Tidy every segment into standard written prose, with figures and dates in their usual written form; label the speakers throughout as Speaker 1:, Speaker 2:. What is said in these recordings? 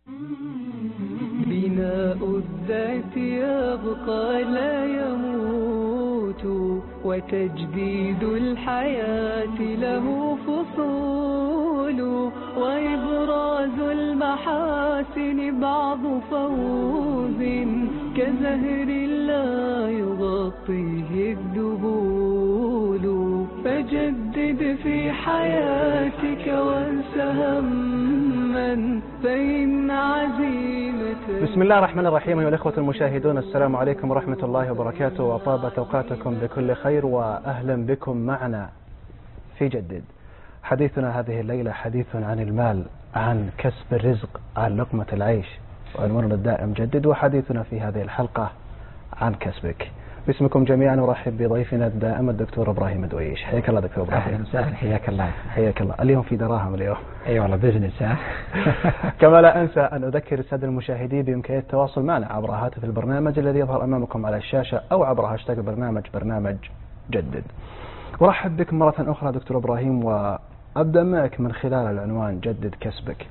Speaker 1: بناء الذات يبقى لا يموت، وتجديد الحياة له فصول، وإبراز المحاسن بعض فوز، كزهر لا يغطيه الدبول. فجدد في حياتك وانس هما، فإن عزيمة.
Speaker 2: بسم الله الرحمن الرحيم. أيها الأخوة المشاهدون، السلام عليكم ورحمة الله وبركاته، وطابت أوقاتكم بكل خير، وأهلا بكم معنا في جدد. حديثنا هذه الليلة حديث عن المال، عن كسب الرزق، عن لقمة العيش، وعنواننا الدائم جدد. وحديثنا في هذه الحلقة عن كسبك. باسمكم جميعا نرحب بضيفنا الدائم الدكتور إبراهيم دويش. حياك الله دكتور إبراهيم.
Speaker 3: أهلا وسهلا. حياك الله.
Speaker 2: حياك الله. اليوم في دراهم اليوم.
Speaker 3: أي والله بزنس.
Speaker 2: كما لا أنسى أن أذكر السادة المشاهدين بإمكانية التواصل معنا عبر هاتف البرنامج الذي يظهر أمامكم على الشاشة، أو عبر هاشتاج برنامج جدد. ورحب بكم مرة أخرى دكتور إبراهيم، وأبدأ معك من خلال العنوان جدد كسبك.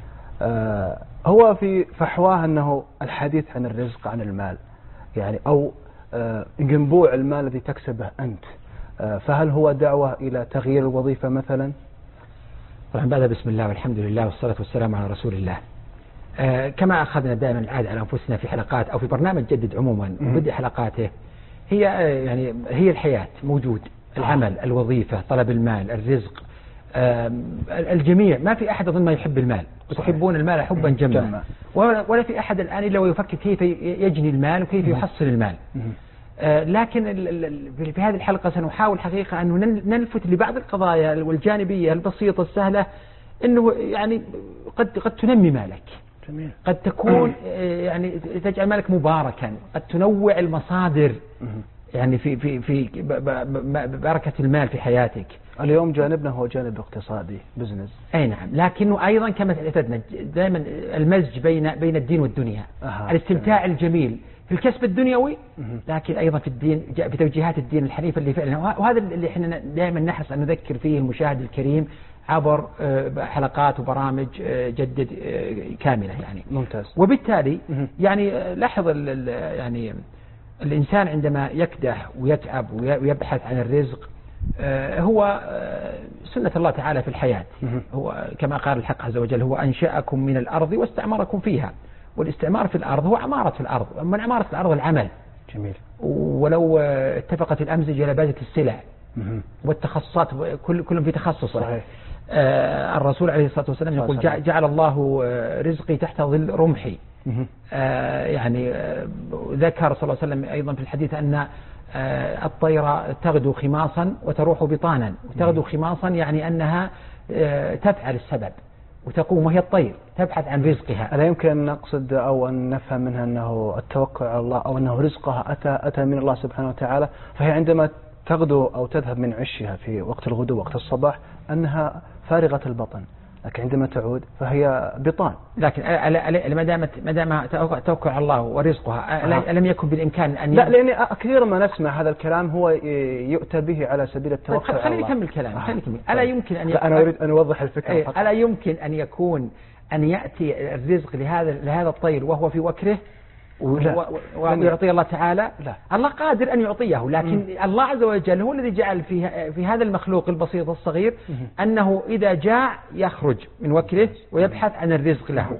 Speaker 2: هو في فحواه أنه الحديث عن الرزق، عن المال، يعني أو ينبوع المال الذي تكسبه أنت، فهل هو دعوة إلى تغيير الوظيفة مثلا؟
Speaker 3: طبعا بعد بسم الله والحمد لله والصلاة والسلام على رسول الله. كما أخذنا دائما العادة على أنفسنا في حلقات أو في برنامج جدد عموما، وبدء حلقاته هي الحياة موجود، العمل، الوظيفة، طلب المال، الرزق. الجميع ما في أحد أظن ما يحب المال، وتحبون المال حبا جما، ولا في أحد الآن إلا ويفكر كيف يجني المال وكيف يحصل المال. لكن في هذه الحلقة سنحاول حقيقة أن نلفت لبعض القضايا والجانبية البسيطة السهلة، أنه يعني قد تنمي مالك،
Speaker 2: جميل.
Speaker 3: قد تكون يعني تجعل مالك مباركا، قد تنوع المصادر يعني في بركة المال في حياتك.
Speaker 2: اليوم جانبنا هو جانب اقتصادي، بزنس.
Speaker 3: أي نعم، لكنه أيضا كما اعتدنا دائما المزج بين الدين والدنيا. الاستمتاع الجميل في الكسب الدنيوي، لكن أيضا في الدين، بتوجيهات الدين الحنيف اللي فعلا، وهذا اللي احنا دائما نحرص أن نذكر فيه المشاهد الكريم عبر حلقات وبرامج جدد كاملة يعني.
Speaker 2: ممتاز.
Speaker 3: وبالتالي يعني لاحظ يعني الإنسان عندما يكدح ويتعب ويبحث عن الرزق، هو سنة الله تعالى في الحياة. هو كما قال الحق عز وجل: هو أنشأكم من الأرض واستعمركم فيها. والاستعمار في الأرض هو عمارة في الأرض، من عمارة الأرض العمل.
Speaker 2: جميل.
Speaker 3: ولو اتفقت الأمزجة لبازت السلع والتخصصات، كل في تخصصه.
Speaker 2: صحيح.
Speaker 3: الرسول عليه الصلاة والسلام يقول: جعل الله رزقي تحت ظل رمحي. يعني ذكر صلى الله عليه وسلم أيضا في الحديث أن الطير تغدو خماصا وتروح بطانا. وتغدو خماصا يعني أنها تفعل السبب وتقوم، وهي الطير تبحث عن رزقها.
Speaker 2: ألا يمكن أن نقصد أو أن نفهم منها أنه التوكل على الله، أو أنه رزقها أتى من الله سبحانه وتعالى، فهي عندما تغدو أو تذهب من عشها في وقت الغدو وقت الصباح أنها فارغة البطن، لكن عندما تعود فهي بطان.
Speaker 3: لكن ما دام توكل على الله ورزقها، ألم يكن بالإمكان أن
Speaker 2: لا، لأن كثير ما نسمع هذا الكلام هو يؤتى به على سبيل التوكل على الله.
Speaker 3: خليني أكمل كلام. ألا يمكن أن
Speaker 2: لا، أنا أريد أن أوضح الفكرة فقط.
Speaker 3: ألا يمكن أن يكون أن يأتي الرزق لهذا الطير وهو في وكره ويعطي الله تعالى؟
Speaker 2: لا.
Speaker 3: الله قادر أن يعطيه، لكن الله عز وجل هو الذي جعل في هذا المخلوق البسيط الصغير أنه إذا جاع يخرج من وكره ويبحث عن الرزق له.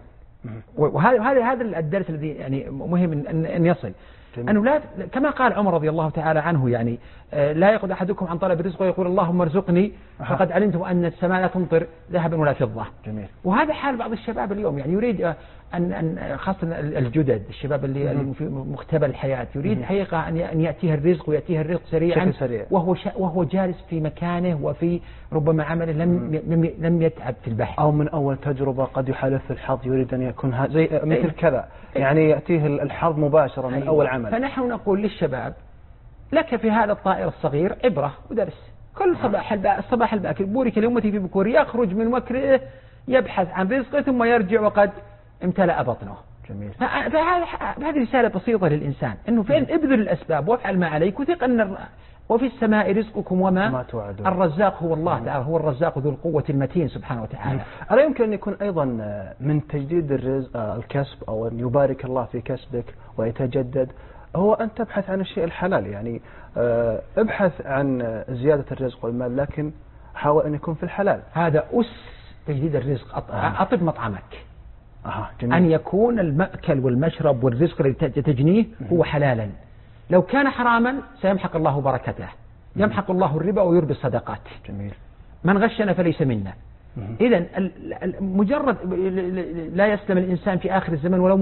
Speaker 3: وهذا الدرس الذي يعني مهم أن يصل. أنه لا، كما قال عمر رضي الله تعالى عنه، يعني لا يأخذ أحدكم عن طلب الرزق ويقول اللهم ارزقني فقد علمت أن السماء لا تمطر ذهبا ولا فضة.
Speaker 2: جميل.
Speaker 3: وهذا حال بعض الشباب اليوم، يعني يريد أن خاصة الجدد، الشباب اللي في مختبر الحياة، يريد حقيقة أن يأتيه الرزق ويأتيه الرزق سريعا، وهو جالس في مكانه وفي ربما عمله لم يتعب في البحث،
Speaker 2: أو من أول تجربة قد يحالف الحظ يريد أن يكون زي مثل كذا، يعني يأتيه الحظ مباشرة من أول عمل.
Speaker 3: فنحن نقول للشباب: لك في هذا الطائر الصغير عبرة ودرس. كل الصباح الباكر بورك لأمتي في بكور، يخرج من وكره يبحث عن رزقه ثم يرجع وقد امتلأ بطنه.
Speaker 2: جميل.
Speaker 3: فهذه رسالة بسيطة للإنسان، أنه فين ابذل الأسباب وافعل ما عليك، وثق وفي السماء رزقكم وما
Speaker 2: توعدون.
Speaker 3: الرزاق هو الله تعالى، هو الرزاق ذو القوة المتين سبحانه وتعالى.
Speaker 2: ألا يمكن أن يكون أيضا من تجديد الرزق الكسب، أو أن يبارك الله في كسبك ويتجدد، هو أن تبحث عن الشيء الحلال؟ يعني ابحث عن زيادة الرزق والمال، لكن حاول أن يكون في الحلال.
Speaker 3: هذا تجديد الرزق. أطب مطعمك،
Speaker 2: جميل.
Speaker 3: أن يكون المأكل والمشرب والرزق الذي تجنيه هو حلالا. لو كان حراما سيمحق الله بركته، يمحق الله الربا ويربي الصدقات.
Speaker 2: جميل.
Speaker 3: من غشنا فليس منا. إذن مجرد لا يسلم الإنسان في آخر الزمن ولو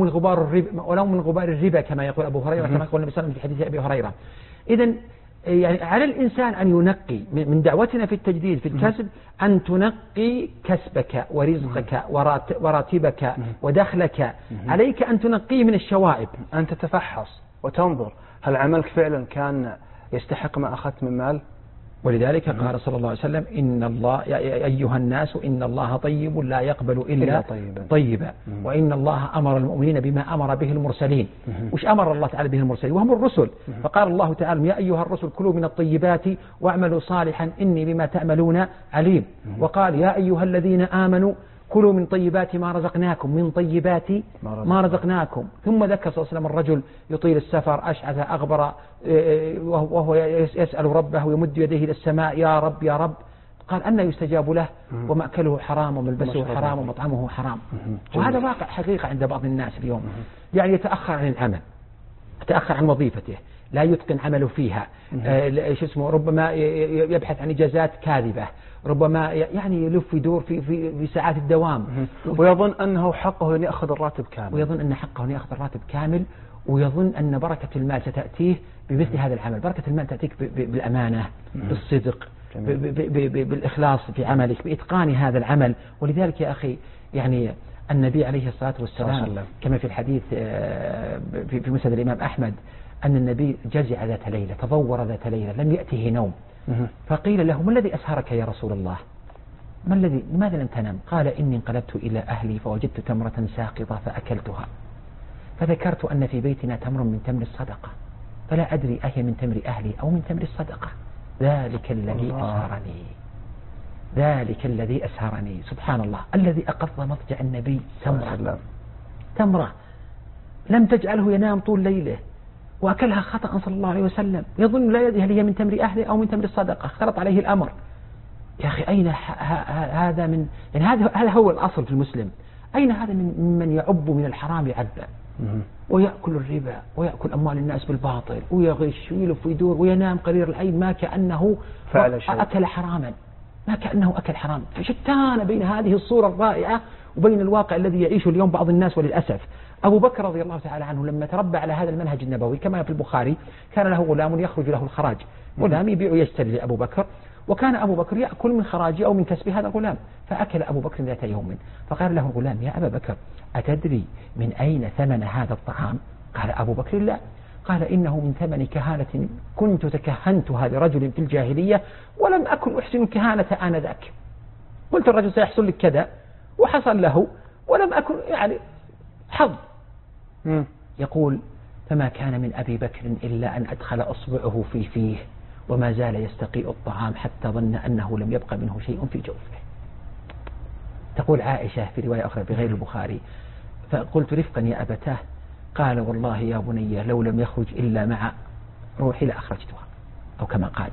Speaker 3: من غبار الربا كما يقول أبو هريرة، كما يقول النبي صلى الله عليه وسلم في حديث أبي هريرة. إذن يعني على الإنسان أن ينقي من دعوتنا في التجديد في الكسب، أن تنقي كسبك ورزقك وراتبك ودخلك. عليك أن تنقيه من الشوائب،
Speaker 2: أن تتفحص وتنظر هل عملك فعلا كان يستحق ما أخذت من مال.
Speaker 3: ولذلك قال صلى الله عليه وسلم: إن الله يا أيها الناس إن الله طيب لا يقبل إلا طيبا. وإن الله أمر المؤمنين بما أمر به المرسلين. وش أمر الله تعالى به المرسلين؟ وهم الرسل. فقال الله تعالى: يا أيها الرسل كلوا من الطيبات واعملوا صالحا إني بما تعملون عليم. وقال: يا أيها الذين آمنوا كلوا من طيبات ما رزقناكم، من طيبات ما رزقناكم. ثم ذكر صلى الله عليه وسلم الرجل يطيل السفر أشعث أغبر وهو يسأل ربه ويمد يديه إلى السماء: يا رب يا رب. قال: أن يستجاب له ومأكله حرام وملبسه حرام ومطعمه حرام. وهذا واقع حقيقة عند بعض الناس اليوم. يعني يتأخر عن العمل، يتأخر عن وظيفته، لا يتقن عمله فيها، ربما يبحث عن إجازات كاذبة، ربما يعني يلف يدور في ساعات الدوام،
Speaker 2: ويظن أنه حقه أن يأخذ الراتب كامل،
Speaker 3: ويظن أن حقه أن يأخذ الراتب كامل، ويظن أن بركة المال ستأتيه بمثل هذا العمل. بركة المال تأتيك بالأمانة، بالصدق، بالإخلاص في عملك، بإتقان هذا العمل. ولذلك يا أخي يعني النبي عليه الصلاة والسلام كما في الحديث في مسند الإمام أحمد أن النبي جزع ذات ليلة، تضور ذات ليلة، لم يأته نوم. فقيل له: ما الذي أسهرك يا رسول الله؟ لماذا لم تنم؟ قال: إني انقلبت إلى أهلي فوجدت تمرة ساقطة فأكلتها، فذكرت أن في بيتنا تمر من تمر الصدقة، فلا أدري أهي من تمر أهلي أو من تمر الصدقة. ذلك الذي أسهرني. سبحان الله، الذي أقض مضجع النبي تمرة لم تجعله ينام طول ليله، وأكلها خطأ صلى الله عليه وسلم، يظن لا يدري هل هي من تمر أهله أو من تمر الصدقة، اختلط عليه الأمر. يا أخي أين هذا من؟ يعني هذا هو الأصل في المسلم. أين هذا من يعب من الحرام يعبأ ويأكل الربا ويأكل أموال الناس بالباطل ويغش ويلف ويدور وينام قرير العين ما كأنه أكل حراما، ما كأنه أكل حرام. شتان بين هذه الصورة الرائعة وبين الواقع الذي يعيشه اليوم بعض الناس وللأسف. أبو بكر رضي الله تعالى عنه لما تربى على هذا المنهج النبوي كما في البخاري، كان له غلام يخرج له الخراج، غلام يبيع ويشتري لأبو بكر، وكان أبو بكر يأكل من خراجه أو من كسب هذا الغلام. فأكل أبو بكر ذات يوم، فقال له الغلام: يا أبا بكر أتدري من أين ثمن هذا الطعام؟ قال أبو بكر: لا. قال: إنه من ثمن كهانة كنت تكهنتها لرجل في الجاهلية ولم أكن أحسن الكهانة آنذاك. قلت الرجل سيحصل لك كذا وحصل له ولم أكن يعني حظ. يقول: فما كان من أبي بكر إلا أن أدخل أصبعه في فيه وما زال يستقيء الطعام حتى ظن أنه لم يبقى منه شيء في جوفه. تقول عائشة في رواية أخرى بغير البخاري: فقلت: رفقا يا أبتاه؟ قال: والله يا بني لو لم يخرج إلا مع روحي لأخرجتها، أو كما قال.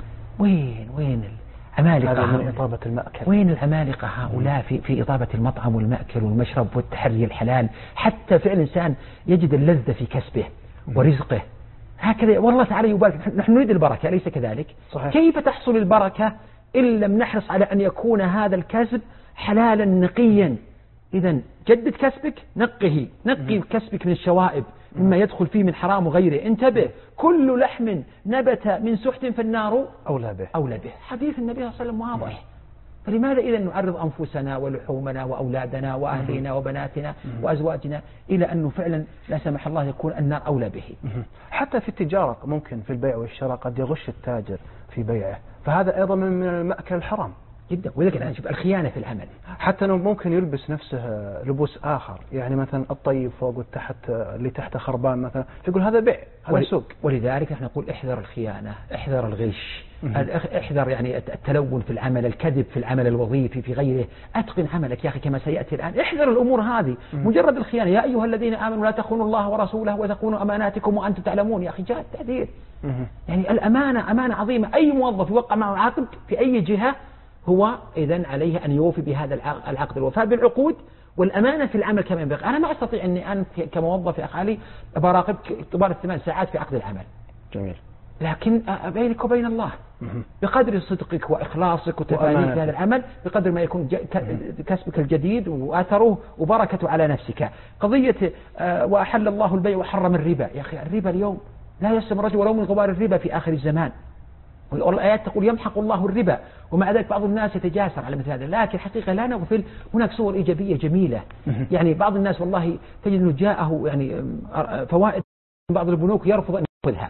Speaker 3: وين العمالقة؟
Speaker 2: من إطابة المأكل.
Speaker 3: وين العمالقة هؤلاء في إطابة المطعم والمأكل والمشرب والتحري الحلال؟ حتى فعل الإنسان يجد اللذة في كسبه ورزقه هكذا. والله تعالى يبارك. نحن نريد البركة، أليس كذلك؟
Speaker 2: صحيح.
Speaker 3: كيف تحصل البركة إن لم نحرص على أن يكون هذا الكسب حلالا نقيا؟ إذن جدد كسبك، نقي كسبك من الشوائب مما يدخل فيه من حرام وغيره. انتبه، كل لحم نبت من سحت فالنار أولى به. حديث النبي صلى الله عليه وسلم واضح. فلماذا إذا نعرض أنفسنا ولحومنا وأولادنا وأهلنا وبناتنا وأزواجنا إلى أنه فعلا لا سمح الله يكون النار أولى به؟
Speaker 2: حتى في التجارة ممكن في البيع والشراء قد يغش التاجر في بيعه، فهذا أيضا من المأكل الحرام.
Speaker 3: جدا. ولذلك الآن شوف الخيانة في العمل،
Speaker 2: حتى أنه ممكن يلبس نفسه لبوس آخر، يعني مثلا الطيب فوق والتحت اللي تحته خربان مثلا، يقول هذا بيع، هذا سوق.
Speaker 3: ولذلك نحن نقول احذر الخيانة، احذر الغش، احذر يعني التلون في العمل، الكذب في العمل الوظيفي في غيره، اتقن عملك يا أخي كما سيأتي الآن. احذر الأمور هذه. مجرد الخيانة، يا أيها الذين آمنوا لا تخونوا الله ورسوله وتخونوا أماناتكم وأنتم تعلمون، يا أخي جاء التحذير. يعني الأمانة أمانة عظيمة. أي موظف يوقع معه عقد في أي جهة هو إذن عليه أن يوفي بهذا العقد، الوفاء بالعقود والأمانة في العمل كما ينبغي. أنا ما أستطيع أني أنا كموظف يا أخي علي براقبك طوال 8 ساعات في عقد العمل.
Speaker 2: جميل.
Speaker 3: لكن بينك وبين الله بقدر صدقك وإخلاصك وتفانيك في هذا العمل، بقدر ما يكون كسبك الجديد وأثره وبركته على نفسك. قضية وأحل الله البيع وحرم الربا، يا أخي الربا اليوم لا يسلم الرجل ولو من غبار الربا في آخر الزمان. والآيات تقول يمحق الله الربا، ومع ذلك بعض الناس يتجاسر على مثل هذا. لكن حقيقة لا نغفل، هناك صور إيجابية جميلة. يعني بعض الناس والله تجد أنه جاءه يعني فوائد من بعض البنوك يرفض أن يأخذها،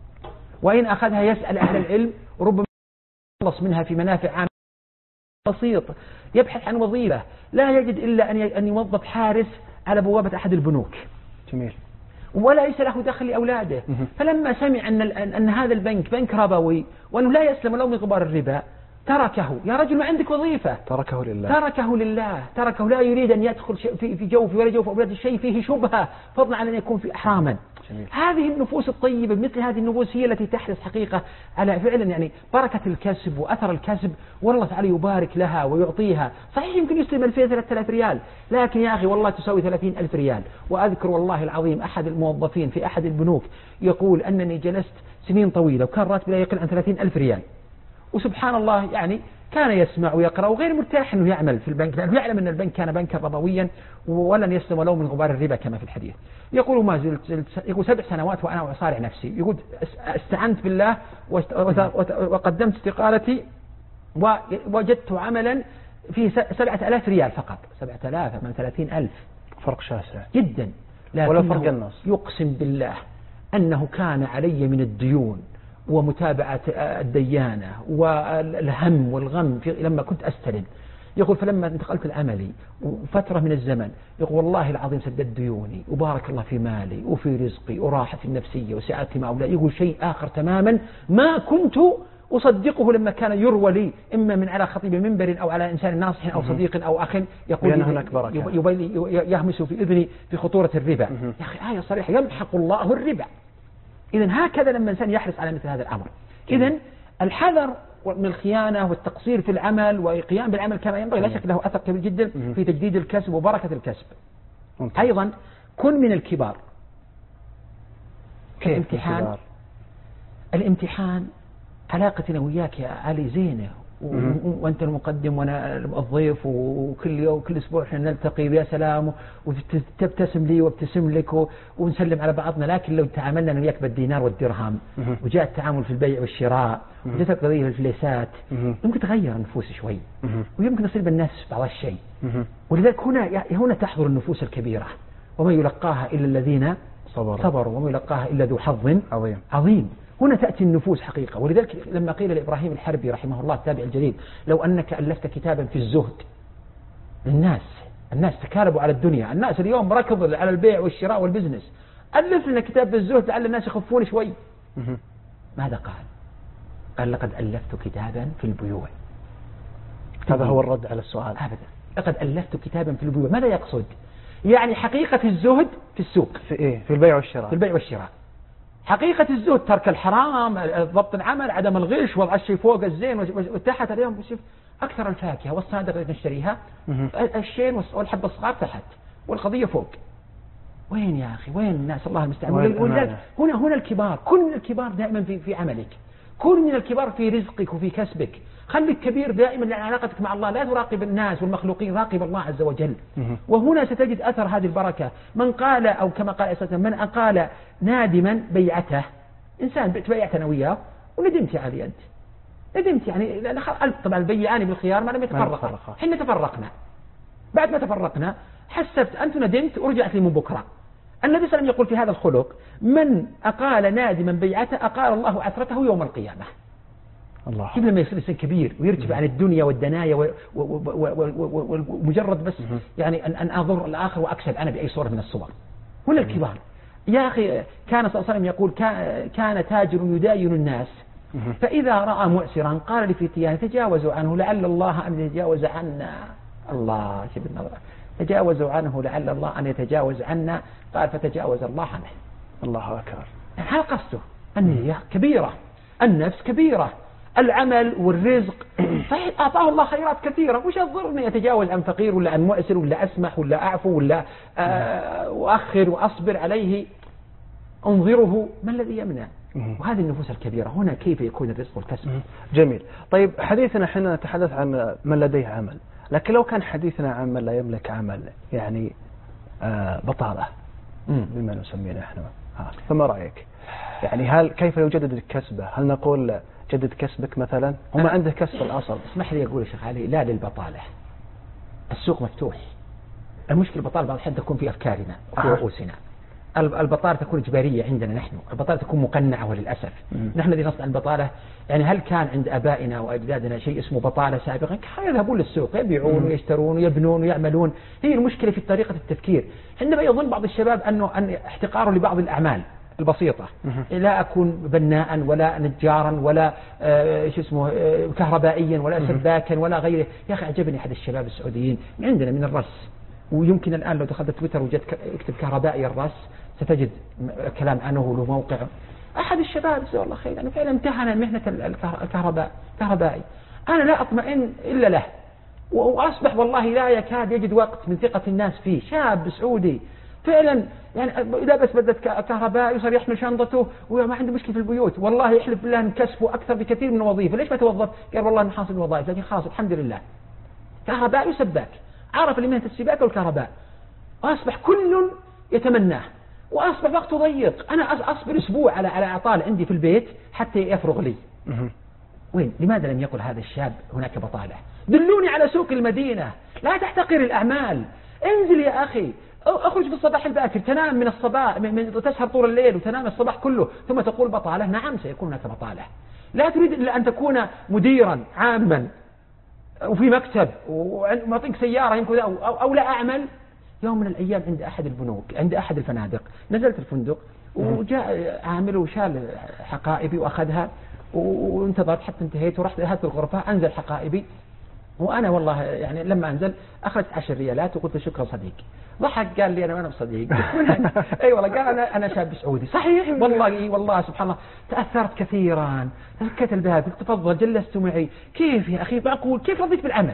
Speaker 3: وإن أخذها يسأل أهل العلم وربما يخلص منها في منافع عامة. بسيط يبحث عن وظيفة لا يجد إلا أن يوظف حارس على بوابة أحد البنوك.
Speaker 2: جميل.
Speaker 3: وليس له دخل لأولاده. فلما سمع أن هذا البنك بنك ربوي وأنه لا يسلم له من غبار الربا تركه. يا رجل ما عندك وظيفة،
Speaker 2: تركه لله،
Speaker 3: تركه لله، تركه. لا يريد أن يدخل في جوفه ولا جوف أولاده شيء فيه شبهة، فضلا عن أن يكون في إحراما.
Speaker 2: جميل.
Speaker 3: هذه النفوس الطيبة مثل هذه النفوس هي التي تحرص حقيقة على فعلا يعني بركة الكسب وأثر الكسب، والله تعالى يبارك لها ويعطيها. صحيح يمكن يسلم 2000-3000 ريال، لكن يا أخي والله تساوي 30,000 ريال. وأذكر والله العظيم أحد الموظفين في أحد البنوك يقول أنني جلست سنين طويلة وكان راتبي لا يقل عن 30,000 ريال، وسبحان الله يعني كان يسمع ويقرأ وغير مرتاح أنه يعمل في البنك، لأنه يعلم أن البنك كان بنكا ربويا ولن يسلم ولو من غبار الربا كما في الحديث. يقول ما زلت يقول 7 سنوات وأنا أصارع نفسي. يقول استعنت بالله وقدمت استقالتي ووجدت عملا فيه 7,000 ريال فقط. 7,000 من 30,000،
Speaker 2: فرق شاسع
Speaker 3: جدا.
Speaker 2: ولا فرق النص.
Speaker 3: يقسم بالله أنه كان علي من الديون ومتابعة الديانة والهم والغم لما كنت أستلم. يقول فلما انتقلت العملي وفترة من الزمن يقول والله العظيم سددت ديوني وبارك الله في مالي وفي رزقي وراحتي النفسية وسعادتي مع أولادي. يقول شيء آخر تماما ما كنت أصدقه لما كان يروى لي إما من على خطيب منبر أو على إنسان ناصح أو صديق أو أخ يقول
Speaker 2: هناك بركة
Speaker 3: يهمس في إذني في خطورة الربا. يا أخي آية صريحة يمحق الله الربا. إذن هكذا لما الإنسان يحرص على مثل هذا الأمر. إذن الحذر من الخيانة والتقصير في العمل والقيام بالعمل كما ينبغي لا شك له أثر كبير جدا في تجديد الكسب وبركة الكسب. أيضا كن من الكبار. الامتحان علاقتنا وياك يا علي زينة، وأنت المقدم وأنا الضيف، وكل يوم كل أسبوع احنا نلتقي يا سلام وتبتسم لي وابتسم لك ونسلم على بعضنا. لكن لو تعاملنا أنا وياك بالدينار والدرهم وجاء التعامل في البيع والشراء وجاءت القضية في الفليسات يمكن تغير النفوس شوي ويمكن تصير بالنفس بعض الشيء. ولذلك هنا تحضر النفوس الكبيرة، وما يلقاها إلا الذين صبروا وما يلقاها إلا ذو حظ عظيم. هنا تأتي النفوس حقيقة. ولذلك لما قيل لإبراهيم الحربي رحمه الله التابع الجليل لو أنك ألفت كتابا في الزهد الناس تكالبوا على الدنيا، الناس اليوم ركض على البيع والشراء والبزنس، ألف لنا كتاب في الزهد لعل الناس يخفون شوي. ماذا قال لقد ألفت كتابا في البيوع.
Speaker 2: هذا هو الرد على السؤال.
Speaker 3: أبدا، لقد ألفت كتابا في البيوع. ماذا يقصد؟ يعني حقيقة الزهد في السوق
Speaker 2: في البيع والشراء.
Speaker 3: في البيع والشراء. حقيقة الزهد ترك الحرام، ضبط العمل، عدم الغش، وضع الشيء فوق الزين وتحت. اليوم شوف أكثر الفاكهة والصناديق اللي نشتريها الشين والحبة الصغار تحت والقضية فوق. وين يا أخي؟ وين الناس؟ الله المستعان. ولذلك هنا الكبار. كن من الكبار دائما في عملك، كن من الكبار في رزقك وفي كسبك. خليك كبير دائما لأن علاقتك مع الله لا تراقب الناس والمخلوقين، راقب الله عز وجل. وهنا ستجد أثر هذه البركة. من قال أو كما قال أساسا من أقال نادما بيعته، إنسان بيعت أنا وياه وندمت يا علي، أنت ندمت يعني طبعا البيعان بالخيار ما لم يتفرقا. حين تفرقنا بعد ما تفرقنا حسبت أنت ندمت ورجعت لي من بكرة. النبي صلى الله عليه وسلم يقول في هذا الخلق من أقال نادما بيعته أقال الله عثرته يوم القيامة.
Speaker 2: الله.
Speaker 3: كيف لما يصير إنسان كبير ويرتفع عن الدنيا والدنايا ومجرد بس يعني أن أضر الآخر وأكسب أنا بأي صورة من الصور. ولا الكبار يا أخي كان صلى الله عليه وسلم يقول كان تاجر يداين الناس فإذا رأى مؤسرا قال لفتيانه تجاوزوا عنه لعل الله أن يتجاوز عنا. الله شوف النظرة، تجاوزوا عنه لعل الله أن يتجاوز عنا، قال فتجاوز الله عنه.
Speaker 2: الله أكبر.
Speaker 3: هل قصده النية كبيرة، النفس كبيرة، العمل والرزق صحيح أعطاه الله خيرات كثيرة، وش الضر أن يتجاوز عن فقير ولا عن مؤسر ولا أسمح ولا أعفو ولا أؤخر وأصبر عليه، انظره ما الذي يمنع. وهذه النفوس الكبيرة هنا كيف يكون الرزق والكسب.
Speaker 2: جميل. طيب حديثنا حين نتحدث عن من لديه عمل، لكن لو كان حديثنا عن من لا يملك عمل يعني بطالة بما نسميه نحن، فما رأيك؟ يعني كيف يجدد كسبه؟ هل نقول جدد كسبك مثلا؟ هم عنده كسب الأصل.
Speaker 3: اسمح لي أقول يا شيخ علي لا للبطالة، السوق مفتوح. المشكلة البطالة بعض الأحيان تكون في أفكارنا وفي رؤوسنا. البطالة تكون إجبارية عندنا نحن، البطالة تكون مقنعة وللأسف. نحن الذي نصنع البطالة يعني هل كان عند أبائنا وأجدادنا شيء اسمه بطالة سابقا؟ كانوا يذهبون للسوق يبيعون ويشترون ويبنون ويعملون. هي المشكلة في طريقة التفكير. عندما يظن بعض الشباب أن احتقاره لبعض الأعمال البسيطة، لا أكون بناء ولا نجارا ولا كهربائيا ولا سباكا ولا غيره. يا أخي أعجبني أحد الشباب السعوديين عندنا من الرس، ويمكن الآن لو دخلت تويتر وجدت اكتب كهربائي الرس ستجد كلام عنه له موقع. أحد الشباب جزاه الله خير يعني فعلا امتهن مهنة الكهربائي. أنا لا أطمئن إلا له، وأصبح والله لا يكاد يجد وقت من ثقة الناس فيه. شاب سعودي فعلا يعني لابس بدلة كهرباء يصير يحمل شنطته وما عنده مشكلة في البيوت. والله يحلف بالله أن كسبه أكثر بكثير من الوظيفة. ليش ما توظف؟ قال والله أنا حاصل وظائف، لكن خلاص الحمد لله كهرباء وسباك، عرف لمهنة السباكة والكهرباء، وأصبح كل يتمناه. وأصبح وقته ضيق، أنا أصبر أسبوع على أعطال عندي في البيت حتى يفرغ لي. وين؟ لماذا لم يقل هذا الشاب هناك بطالة؟ دلوني على سوق المدينة، لا تحتقر الأعمال. انزل يا أخي، أخرج في الصباح الباكر، تنام من الصباح وتسهر طول الليل وتنام الصباح كله، ثم تقول بطالة. نعم سيكون هناك بطالة. لا تريد إلا أن تكون مديرا عاما وفي مكتب ومعطيك سيارة يمكن أو لا أعمل. يوم من الأيام عند أحد البنوك، عند أحد الفنادق، نزلت الفندق وجاء عامل وشال حقائبي وأخذها وانتظرت حتى انتهيت ورحت ذهبت الغرفة أنزل حقائبي. وأنا والله يعني لما أنزل أخذت 10 ريالات وقلت شكرا صديق. ضحك قال لي أنا بصديق. أي والله قال أنا شاب سعودي. صحيح والله سبحان الله تأثرت كثيرا. سكت الباب قلت تفضل، جلست معي. كيف يا أخي معقول كيف رضيت بالعمل؟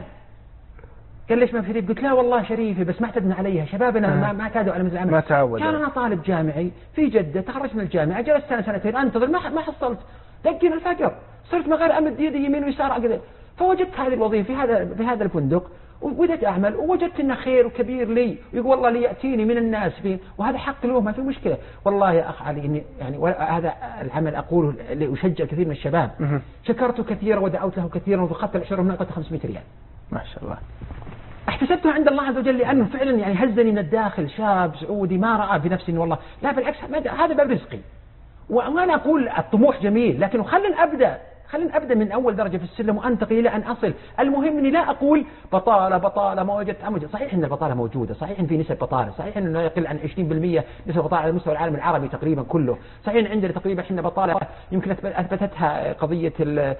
Speaker 3: قال ليش ما في شريف؟ قلت لا والله شريفة بس ما اعتدنا عليها، شبابنا ما اعتادوا على مثل العمل.
Speaker 2: ما تعود.
Speaker 3: كان أنا طالب جامعي في جدة، تخرجت من الجامعة جلست سنتين أنتظر ما حصلت، دقينا الفجر صرت مغير أمد يدي يمين ويسار أقدر. فوجدت هذه الوظيفة في هذا الفندق وبدأت أعمل ووجدت إنه خير وكبير لي، ويقول والله لي يأتيني من الناس فيه وهذا حق له ما في مشكلة. والله يا أخ علي إني يعني هذا العمل أقوله لأشجع كثير من الشباب. شكرته كثيرا ودعوت له كثيرا وفقدت العشرة من أعطيته 500 ريال.
Speaker 2: ما شاء الله.
Speaker 3: احتسبته عند الله عز وجل لأنه فعلا يعني هزني من الداخل. شاب سعودي ما رأى بنفسه إن والله لا، بالعكس هذا باب رزقي. وأنا أقول الطموح جميل، لكن خلينا أبدأ من أول درجة في السلم وأنتقل إلى أن أصل. المهم أني لا أقول بطالة ما وجدت أمجد. صحيح أن البطالة موجودة، صحيح أن في نسب بطالة، صحيح أنه يقل عن 20% نسبة بطالة على مستوى العالم العربي تقريبا كله. صحيح أن عندنا تقريبا إحنا بطالة يمكن أثبتتها قضية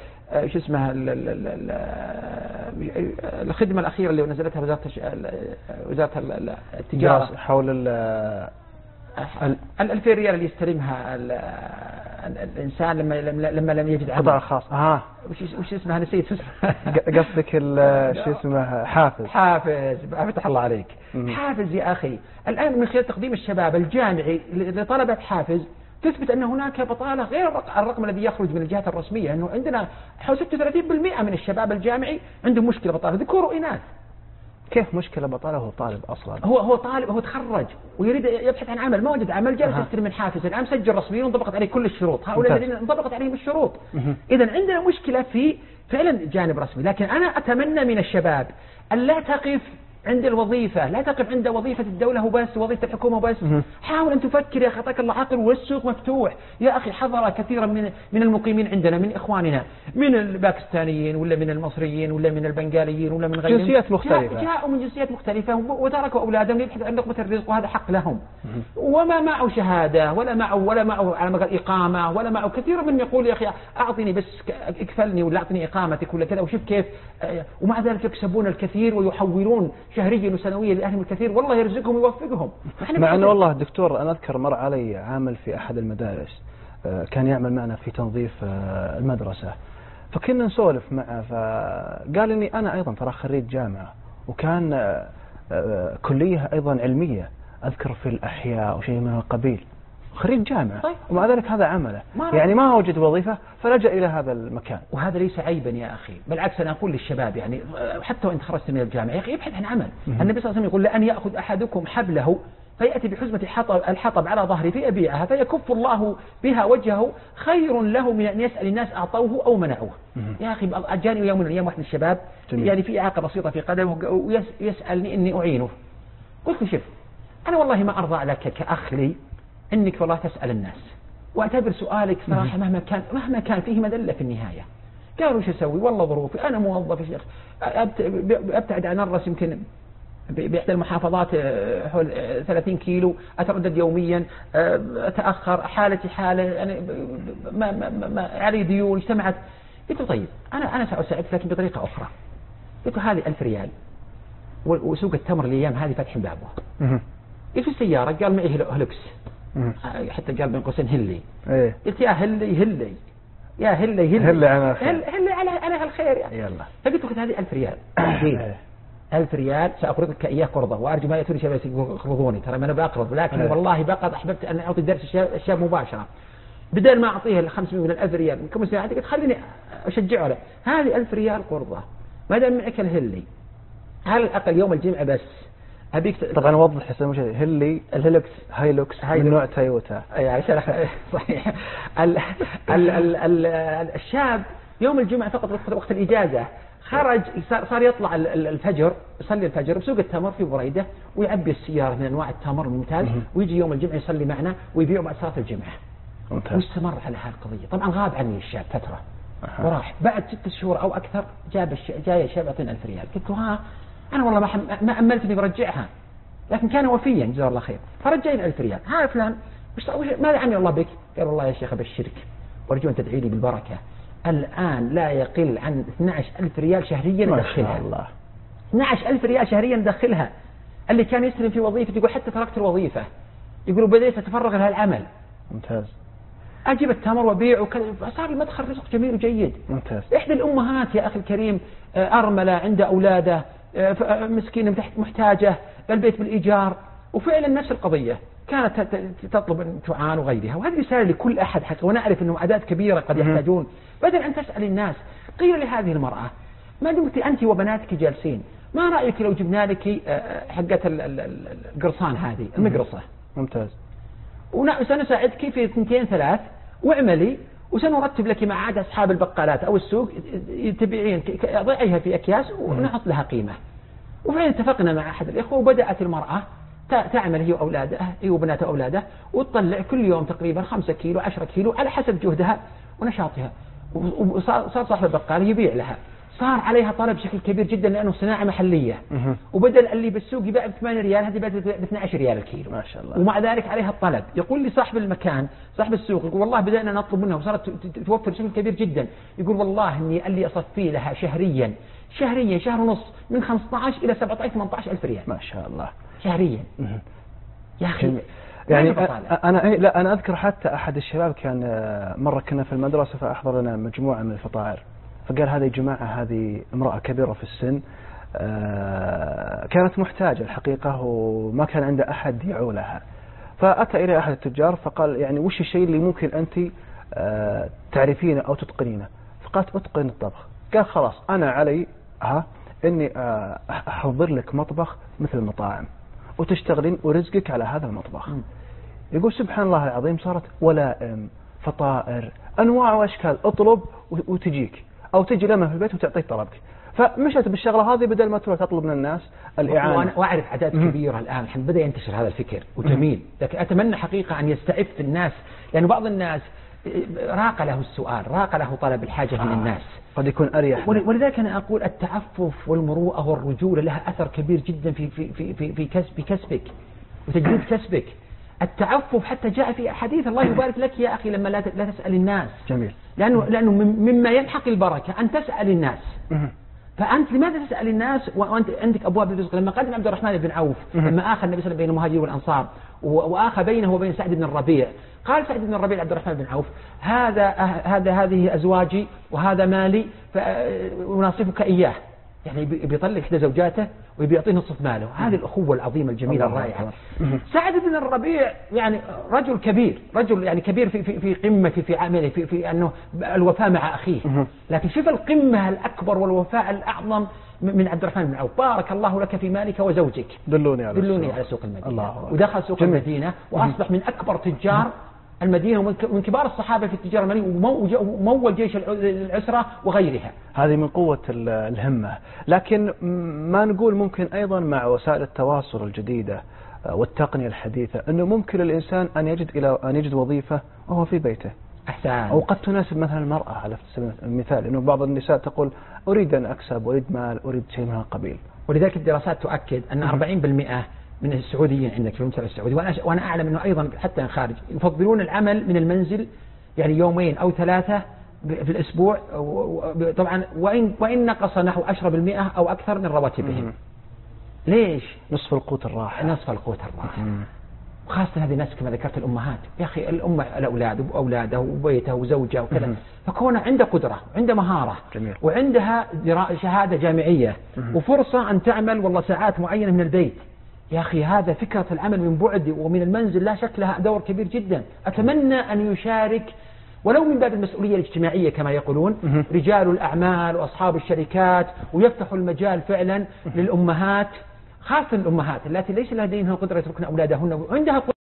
Speaker 3: الخدمة الأخيرة اللي نزلتها وزارة التجارة حول 2000 ريال اللي يستلمها الإنسان لما لم يجد عمل.
Speaker 2: قطاع خاص.
Speaker 3: وش اسمها نسيت
Speaker 2: قصدك شو اسمه حافز.
Speaker 3: فتح الله عليك. حافز يا أخي. الآن من خلال تقديم الشباب الجامعي لطلبة حافز تثبت أن هناك بطالة غير الرقم الذي يخرج من الجهات الرسمية، أنه عندنا حوالي 36% من الشباب الجامعي عندهم مشكلة بطالة ذكور وإناث.
Speaker 2: كيف مشكلة بطالة؟ هو طالب أصلا،
Speaker 3: هو طالب، هو تخرج ويريد يبحث عن عمل، ما وجد عمل، جالس يستلم من حافز. الآن سجل رسميا وانطبقت عليه كل الشروط. هؤلاء الذين انطبقت عليهم الشروط. إذا عندنا مشكلة في فعلا جانب رسمي. لكن أنا أتمنى من الشباب أن لا تقف عند الوظيفة، لا تقف عند وظيفة الدولة وبس، وظيفة الحكومة وبس. حاول أن تفكر يا أخي، أعطاك الله عقل، والسوق مفتوح يا أخي. حضر كثيرا من المقيمين عندنا، من إخواننا، من الباكستانيين ولا من المصريين ولا من البنغاليين ولا من غيرهم،
Speaker 2: جنسيات مختلفة،
Speaker 3: جاءوا من جنسيات مختلفة وتركوا أولادهم ليبحثوا عن لقمة الرزق، وهذا حق لهم. وما معه شهادة ولا معه على مقال إقامة ولا معه. كثير من يقول يا أخي أعطني بس اكفلني ولا أعطني إقامتك ولا كذا، وشوف كيف. ومع ذلك يكسبون الكثير ويحولون شهريا وسنويا لأهلهم الكثير، والله يرزقهم ويوفقهم.
Speaker 2: مع أنه والله دكتور أنا أذكر مر علي عامل في أحد المدارس كان يعمل معنا في تنظيف المدرسة، فكنا نسولف معه، فقال إني أنا أيضا ترى خريج جامعة، وكان كلية أيضا علمية أذكر في الأحياء وشيء من القبيل، خريج جامعة.
Speaker 3: طيب.
Speaker 2: ومع ذلك هذا عمله، يعني ما وجد وظيفة فلجأ إلى هذا المكان.
Speaker 3: وهذا ليس عيبا يا أخي، بالعكس أنا أقول للشباب يعني حتى وإن خرجت من الجامعة يا أخي ابحث عن عمل. النبي صلى الله عليه وسلم يقول لأن يأخذ أحدكم حبله فيأتي بحزمة الحطب على ظهره فيبيعها فيكف الله بها وجهه خير له من أن يسأل الناس أعطوه أو منعوه. يا أخي أجاني يوم من الأيام واحد من الشباب يعني في إعاقة بسيطة في قدمه ويسألني إني أعينه. قلت له شوف أنا والله ما أرضى لك كأخ لي إنك والله تسأل الناس، واعتبر سؤالك صراحة مهما كان فيه مذلة في النهاية. قالوا وش أسوي؟ والله ظروفي أنا موظف يا شيخ، أبتعد عن الرأس يمكن بإحدى المحافظات حول 30 كيلو، أتردد يوميا، أتأخر، حالتي حالة يعني ما علي ديون اجتمعت. قلت له طيب أنا سأساعدك لكن بطريقة أخرى. قلت له هذه 1000 ريال وسوق التمر الأيام هذه فتح بابه. قلت السيارة؟ قال معي هلوكس، حتى قال بين قوسين هلي. قلت يا هلي يا هلي على الخير يعني.
Speaker 2: يلا.
Speaker 3: فقلت له هذه 1000 ريال 1000 ريال سأقرضك إياه قرضة، وأرجو ما يأتوني شباب يقرضوني، ترى ما أنا بأقرض، لكن والله بقى أحببت أن أعطي درس الشاب مباشرة بدل ما أعطيه ال 500 من 1000 ريال من كم سنة. قلت خليني أشجعه له، هذه 1000 ريال قرضة ما دام معك الهلي على الأقل يوم الجمعة بس أبيك.
Speaker 2: طبعا وضح يا سيدي هلي هايلوكس من نوع تويوتا.
Speaker 3: صحيح. الشاب يوم الجمعة فقط وقت الإجازة خرج صار يطلع الفجر يصلي الفجر بسوق التمر في بريدة ويعبي السيارة من أنواع التمر الممتاز ويجي يوم الجمعة يصلي معنا ويبيع بعد صلاة الجمعة. واستمر على هالقضية. طبعا غاب عني الشاب فترة وراح بعد 6 شهور أو أكثر جاي الشاب يعطيني 1000 ريال. قلت له أنا والله ما أملتني برجعها، لكن كان وفيا جزاه الله خير فرجعني 1000 ريال. ها فلان ماذا عني الله بك؟ قال والله يا شيخ أبشرك وأرجو أن تدعي لي بالبركة، الآن لا يقل عن 12,000 ريال شهريا ندخلها. الله 12,000 ريال شهريا ندخلها. اللي كان يسلم في وظيفة يقول حتى تركت الوظيفة، يقول بديت أتفرغ لها العمل.
Speaker 2: ممتاز.
Speaker 3: أجيب التمر وبيع وكذا، صار المدخل رزق جميل وجيد.
Speaker 2: ممتاز.
Speaker 3: إحدى الأمهات يا أخي الكريم أرملة عند أولاده مسكينة محتاجة البيت بالإيجار، وفعلا نفس القضية كانت تطلب أن تعان وغيرها. وهذه رسالة لكل أحد حتى ونعرف أنه أعداد كبيرة قد يحتاجون. بدل أن تسأل الناس قيل لهذه المرأة ما دمت أنت وبناتك جالسين ما رأيك لو جبنا لك حقة القرصان هذه المقرصة.
Speaker 2: ممتاز.
Speaker 3: وسنساعدك في 2-3 واعملي وسنرتب لك مع عاد أصحاب البقالات أو السوق تبيعين ضعيها في أكياس ونحط لها قيمة. وفعلا اتفقنا مع أحد الإخوة وبدأت المرأة تعمل هي وأولادها هي وبنات أولادها وتطلع كل يوم تقريبا 5 كيلو 10 كيلو على حسب جهدها ونشاطها. وصار صاحب البقالة يبيع لها، صار عليها طلب بشكل كبير جدا لأنه صناعة محلية. وبدل اللي بالسوق يبيع ب8 ريال هذه بدأت ب 12 ريال الكيلو
Speaker 2: ما شاء الله.
Speaker 3: ومع ذلك عليها الطلب. يقول لي صاحب المكان صاحب السوق يقول والله بدأنا نطلب منها وصارت توفر بشكل كبير جدا. يقول والله إني اللي أصفي لها شهريا شهر ونص من 15 إلى 17-18 ألف ريال.
Speaker 2: ما شاء الله
Speaker 3: شهريا. يا أخي
Speaker 2: يعني أنا أذكر حتى أحد الشباب كان مرة كنا في المدرسة فأحضر لنا مجموعة من الفطائر، فقال هذه جماعة هذه امرأة كبيرة في السن كانت محتاجة الحقيقة وما كان عنده أحد يدعو لها، فأتى إلى أحد التجار فقال يعني وش الشيء اللي ممكن أنت تعرفينه أو تتقنينه؟ فقالت أتقن الطبخ. قال خلاص أنا علي إني أحضر لك مطبخ مثل المطاعم وتشتغلين ورزقك على هذا المطبخ. يقول سبحان الله العظيم صارت ولائم فطائر أنواع وأشكال، اطلب وتجيك أو تجي لما في البيت وتعطيك طلبك. فمشت بالشغلة هذه بدل ما تروح تطلب من الناس الإعانة.
Speaker 3: وأعرف أعداد كبيرة الآن الحين بدأ ينتشر هذا الفكر وجميل، لكن أتمنى حقيقة أن يستعف الناس، لأن بعض الناس راق له السؤال، راق له طلب الحاجة من الناس،
Speaker 2: قد يكون أريح.
Speaker 3: ولذلك أنا أقول التعفف والمروءة والرجولة لها أثر كبير جدا في كسبك وتجديد كسبك. التعفف حتى جاء في حديث الله يبارك لك يا أخي لما لا تسأل الناس.
Speaker 2: جميل.
Speaker 3: لأنه مما يمحق البركة أن تسأل الناس. فأنت لماذا تسأل الناس وأنت عندك أبواب الرزق؟ لما قدم عبد الرحمن بن عوف، لما آخى النبي صلى الله عليه وسلم بين المهاجرين والأنصار وآخى بينه وبين سعد بن الربيع، قال سعد بن الربيع عبد الرحمن بن عوف: هذه أزواجي وهذا مالي فأناصفك إياه. يعني بيطلق إحدى زوجاته وبيعطيه نصف ماله. هذه الأخوة العظيمة الجميلة الرائعة. سعد بن الربيع يعني رجل كبير، رجل يعني كبير في قمة في عمله، في أنه الوفاء مع أخيه. لكن شوف القمة الأكبر والوفاء الأعظم من عبد الرحمن بن عوف: بارك الله لك في مالك وزوجك، دلوني على سوق المدينة. ودخل سوق المدينة وأصبح من أكبر تجار المدينة ومن كبار الصحابة في التجارة المالية، ومول جيش العسرة وغيرها.
Speaker 2: هذه من قوة الهمة. لكن ما نقول ممكن أيضا مع وسائل التواصل الجديدة والتقنية الحديثة أنه ممكن الإنسان أن يجد وظيفة وهو في بيته
Speaker 3: أحسن،
Speaker 2: أو قد تناسب مثلا المرأة على سبيل المثال، أنه بعض النساء تقول أريد أن أكسب، أريد مال، أريد شيء من هذا القبيل.
Speaker 3: ولذلك الدراسات تؤكد أن 40% من السعوديين عندك في المملكة السعودية، وأنا أعلم أنه أيضا حتى خارج، يفضلون العمل من المنزل يعني يومين أو 3 في الأسبوع، طبعا وإن نقص نحو 10% أو أكثر من رواتبهم. ليش؟
Speaker 2: نصف القوت الراحة.
Speaker 3: نصف القوت الراحة. وخاصة هذه الناس كما ذكرت الأمهات، يا أخي الأم الأولاد وأولادها وبيتها وزوجها وكذا، فكون عنده قدرة وعنده مهارة
Speaker 2: جميل.
Speaker 3: وعندها شهادة جامعية وفرصة أن تعمل والله ساعات معينة من البيت، يا أخي هذا فكرة العمل من بعد ومن المنزل لا شك لها دور كبير جدا. أتمنى أن يشارك ولو من باب المسؤولية الاجتماعية كما يقولون رجال الأعمال وأصحاب الشركات، ويفتحوا المجال فعلا للأمهات، خاصة الأمهات التي ليس لديهن قدرة يتركن أولادهن وعندها قدرة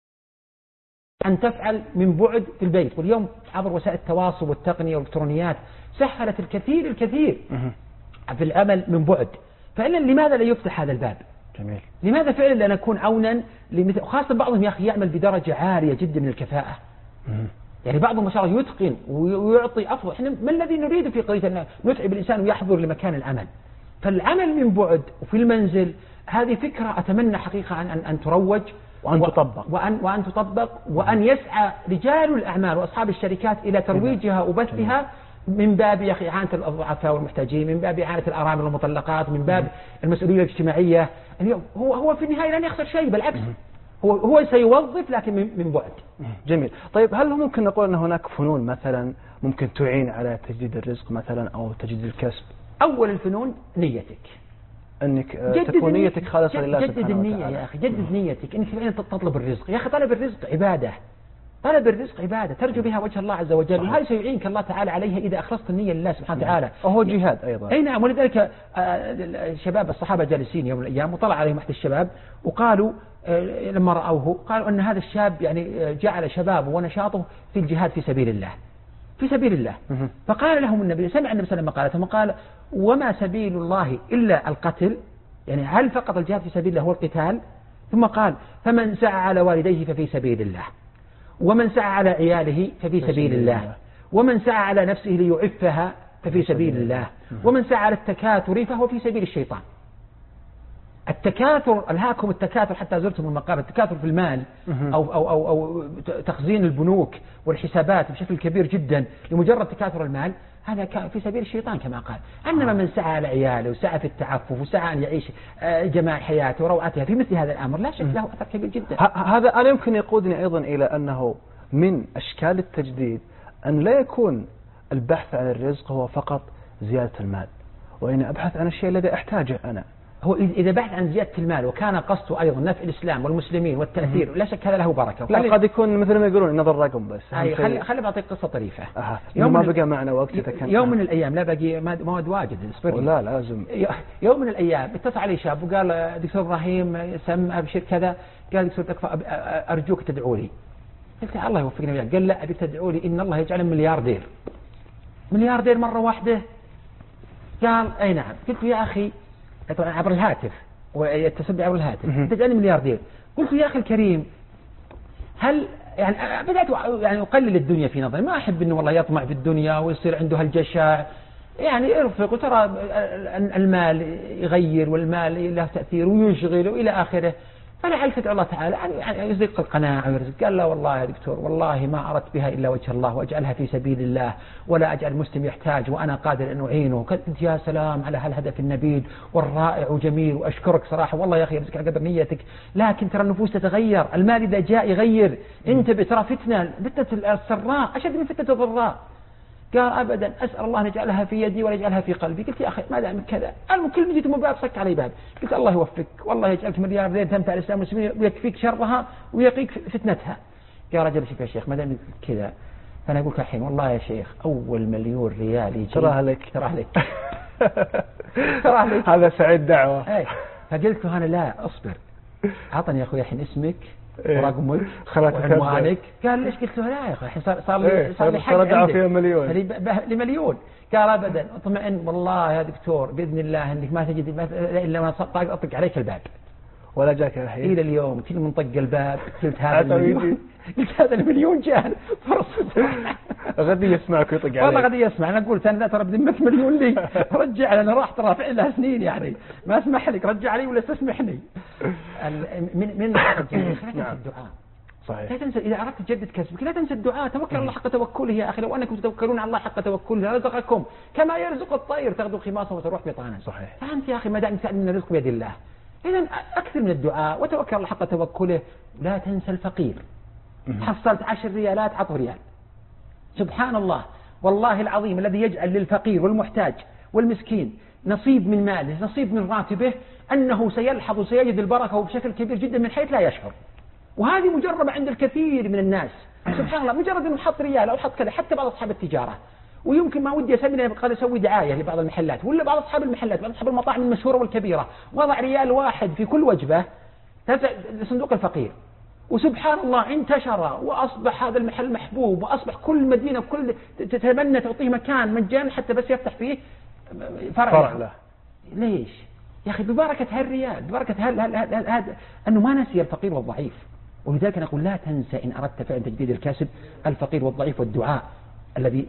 Speaker 3: أن تفعل من بعد في البيت. واليوم عبر وسائل التواصل والتقنية والإلكترونيات سهلت الكثير في العمل من بعد. فإلا لماذا لا يفتح هذا الباب؟
Speaker 2: جميل.
Speaker 3: لماذا فعلا لا نكون عونا خاصة بعضهم يا أخي يعمل بدرجة عالية جدا من الكفاءة. يعني بعضهم ما شاء الله يتقن ويعطي أفضل. إحنا ما الذي نريد في قضية أن نتعب الإنسان ويحضر لمكان العمل؟ فالعمل من بعد وفي المنزل هذه فكرة أتمنى حقيقة أن تروج وأن تطبق وأن يسعى رجال الأعمال وأصحاب الشركات إلى ترويجها وبثها من باب يا أخي إعانة الضعفاء والمحتاجين، من باب إعانة الأرامل والمطلقات، من باب المسؤولية الاجتماعية. اليوم هو في النهاية لن يخسر شيء، بالعكس هو سيوظف لكن من بعد.
Speaker 2: جميل. طيب هل ممكن نقول أن هناك فنون مثلا ممكن تعين على تجديد الرزق مثلا أو تجديد الكسب؟
Speaker 3: أول الفنون نيتك،
Speaker 2: أنك تكون نيتك خالصة لله سبحانه وتعالى.
Speaker 3: جدد النية يا أخي، جدد نيتك إنك فعلا تطلب الرزق. يا أخي طلب الرزق عبادة، طلب الرزق عبادة ترجو بها وجه الله عز وجل، وهذا سيعينك الله تعالى عليها إذا أخلصت النية لله سبحانه وتعالى.
Speaker 2: وهو جهاد أيضا.
Speaker 3: أي نعم. ولذلك شباب الصحابة جالسين يوم من الأيام وطلع عليهم أحد الشباب وقالوا لما رأوه قالوا أن هذا الشاب يعني جعل شبابه ونشاطه في الجهاد في سبيل الله، في سبيل الله. فقال لهم النبي، سمع النبي صلى الله عليه وسلم قال: وما سبيل الله إلا القتل؟ يعني هل فقط الجهاد في سبيل الله هو القتال؟ ثم قال: فمن سعى على والديه ففي سبيل الله، ومن سعى على عياله ففي سبيل الله، ومن سعى على نفسه ليعفها ففي سبيل الله، ومن سعى على التكاثر فهو في سبيل الشيطان. التكاثر ألهاكم التكاثر حتى زرتم المقابر، التكاثر في المال أو تخزين البنوك والحسابات بشكل كبير جدا لمجرد تكاثر المال، هذا في سبيل الشيطان كما قال. أنما من سعى على عياله وسعى في التعفف وسعى أن يعيش جمال حياته وروعتها في مثل هذا الأمر لا شك له أثر كبير جدا.
Speaker 2: هذا أنا يمكن يقودني أيضا إلى أنه من أشكال التجديد أن لا يكون البحث عن الرزق هو فقط زيادة المال، وإن أبحث عن الشيء الذي أحتاجه أنا.
Speaker 3: هو إذا بحث عن زيادة المال وكان قصده أيضا نفع الإسلام والمسلمين والتأثير لا شك هذا له بركة.
Speaker 2: لا قد يكون مثل ما يقولون نظر رقم بس.
Speaker 3: خلي بعطيك قصة طريفة.
Speaker 2: يوم ما بقى معنا وقت
Speaker 3: يوم من الأيام لا باقي مواد واجد اصبر.
Speaker 2: لا لازم.
Speaker 3: يوم من الأيام اتصل علي شاب وقال: دكتور إبراهيم سم أبشر كذا. قال: دكتور تكفى أرجوك تدعو لي. قلت: الله يوفقني وياك. قال: لا أبيك تدعو لي إن الله يجعل ملياردير مرة واحدة. قال أي نعم. قلت له يا أخي، طبعا عبر الهاتف ويتصل بي عبر الهاتف، أنت تجعلني ملياردير. قلت له يا أخي الكريم، هل يعني بدأت يعني أقلل الدنيا في نظري، ما أحب إنه والله يطمع في الدنيا ويصير عنده هالجشع، يعني ارفق، وترى المال يغير والمال له تأثير ويشغل وإلى آخره. فلعلك تدعو الله تعالى يعني يرزق القناعة ويرزق. قال لا والله يا دكتور، والله ما أردت بها إلا وجه الله وأجعلها في سبيل الله، ولا أجعل المسلم يحتاج وأنا قادر أن أعينه. قلت يا سلام على هالهدف النبيل والرائع وجميل، وأشكرك صراحة والله يا أخي يرزقك على قدر نيتك. لكن ترى النفوس تتغير، المال إذا جاء يغير. انتبه، ترى فتنة السراء أشد من فتنة الضراء. قال أبدا، أسأل الله أن يجعلها في يدي ولا يجعلها في قلبي. قلت يا أخي ما دام كذا، كل جيت من باب صك علي باب. قلت الله يوفقك، والله يجعلك ملياردير تنفع الإسلام والمسلمين ويكفيك شرها ويقيك فتنتها. قال رجل شوف يا شيخ، ما دام كذا فأنا أقول لك الحين والله يا شيخ، أول مليون ريال يجي
Speaker 2: تراه لك
Speaker 3: تراه لك تراه لك.
Speaker 2: هذا سعيد دعوة.
Speaker 3: أي. فقلت له أنا لا أصبر، أعطني يا أخوي الحين اسمك ورقمك وعنوانك. قال ليش؟ قلت له لا يا اخي الحين صار لي حق عندك لمليون. قال ابدا اطمئن والله يا دكتور باذن الله انك ما تجد الا ما اطق عليك الباب.
Speaker 2: ولا جاك الحين
Speaker 3: الى اليوم كل من طق الباب قلت هذا المليون، قلت هذا المليون جاء فرصه
Speaker 2: غدي يسمعك ويطق عليك.
Speaker 3: والله غدي يسمع. انا قلت انا ترى بذمتك مليون لي رجع، انا راح ترى فعلا سنين يعني ما اسمح لك، رجع علي ولا تسمحني. من الدعاء صحيح. لا تنسى إذا أردت تجدد كسبك لا تنسى الدعاء. توكل الله حق توكله يا أخي، لو أنكم تتوكلون على الله حق توكله لرزقكم كما يرزق الطير تغدو خماصا وتروح بطانا.
Speaker 2: صحيح.
Speaker 3: فأنت يا أخي ما دام تعلم أن الرزق بيد الله، إذا أكثر من الدعاء وتوكل الله حق توكله. لا تنسى الفقير. حصلت 10 ريالات عطه ريال. سبحان الله والله العظيم الذي يجعل للفقير والمحتاج والمسكين نصيب من ماله، نصيب من راتبه، أنه سيلحظ وسيجد البركة بشكل كبير جدا من حيث لا يشعر. وهذه مجربة عند الكثير من الناس. سبحان الله، مجرد أنه حط ريال أو حط كذا، حتى بعض أصحاب التجارة. ويمكن ما ودي أسمي، قد أسوي دعاية لبعض المحلات ولا بعض أصحاب المحلات، بعض أصحاب المطاعم المشهورة والكبيرة، وضع ريال واحد في كل وجبة لصندوق الفقير. وسبحان الله انتشر وأصبح هذا المحل محبوب، وأصبح كل مدينة كل تتمنى تعطيه مكان مجانا حتى بس يفتح فيه فرع له. ليش؟ يا أخي ببركة هالريال، ببركة هذا أنه ما نسي الفقير والضعيف. ولذلك أنا أقول لا تنسى إن أردت فعلا تجديد الكسب الفقير والضعيف والدعاء الذي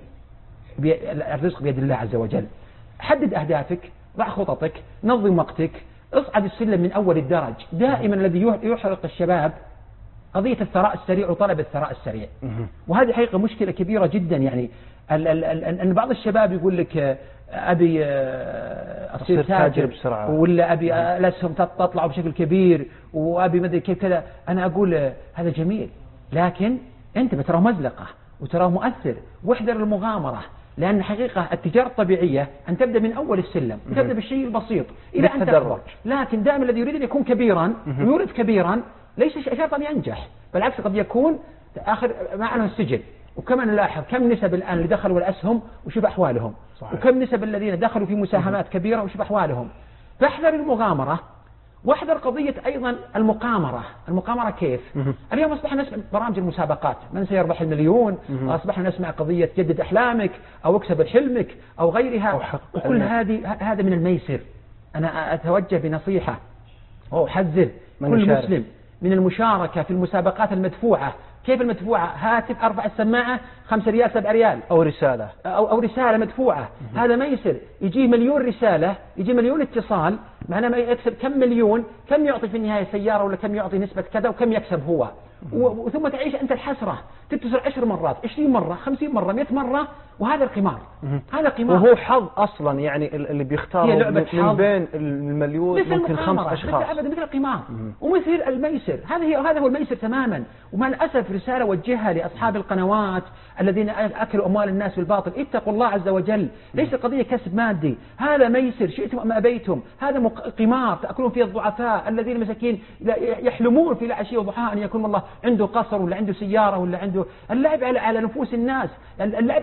Speaker 3: الرزق بيد الله عز وجل. حدد أهدافك، ضع خططك، نظم وقتك، اصعد السلم من أول الدرج. دائما الذي يحرق الشباب قضية الثراء السريع وطلب الثراء السريع. وهذه حقيقة مشكلة كبيرة جدا. يعني أن بعض الشباب يقول لك أبي أصير تاجر بسرعة، ولا أبي الأسهم تطلع بشكل كبير، وأبي مدري كيف كذا. أنا أقول هذا جميل، لكن أنت بتراه مزلقة وتراه مؤثر، واحذر المغامرة. لأن حقيقة التجارة الطبيعية أن تبدأ من أول السلم، تبدأ بالشيء البسيط إلى أن تكبر. لكن دائما الذي يريد أن يكون كبيرا ويريد كبيرا ليس شرطا أن ينجح، بالعكس قد يكون آخر معنا السجن. وكما نلاحظ كم نسب الآن اللي دخلوا الأسهم وشوف أحوالهم. صحيح. وكم نسب الذين دخلوا في مساهمات كبيرة وشوف أحوالهم. فاحذر المغامرة، واحذر قضية أيضا المقامرة. المقامرة كيف؟ اليوم أصبحنا نسمع برامج المسابقات، من سيربح المليون، أصبحنا نسمع قضية جدد أحلامك أو اكسب حلمك أو غيرها، وكل هذا من الميسر. أنا أتوجه بنصيحة وأحذر كل مسلم من المشاركة في المسابقات المدفوعة. كيف المدفوعة؟ هاتف أرفع السماعة 5 ريال 7 ريال،
Speaker 2: أو رسالة
Speaker 3: أو رسالة مدفوعة. هذا ميسر. يجي مليون رسالة، يجي مليون اتصال، معناه ما يكسب كم مليون، كم يعطي في النهاية سيارة، ولا كم يعطي نسبة كذا، وكم يكسب هو. وثم تعيش أنت الحسرة، تتصل 10 مرات 20 مرة 50 مرة 100 مرة، وهذا القمار. هذا قمار،
Speaker 2: وهو حظ أصلا. يعني اللي بيختاروا من بين المليون ممكن 5 أشخاص.
Speaker 3: مثل القمار ومثل الميسر. هذا هو الميسر تماما. ومع الأسف رسالة وجهها لأصحاب القنوات الذين أكلوا أموال الناس بالباطل: اتقوا الله عز وجل. ليس قضية كسب مادي، هذا ميسر شئتم أم أبيتم. هذا قمار تأكلون فيه الضعفاء الذين مساكين يحلمون في العشية وضحاها أن يكون الله عنده قصر ولا عنده سيارة ولا عنده. اللعب على نفوس الناس، اللعب على المواطن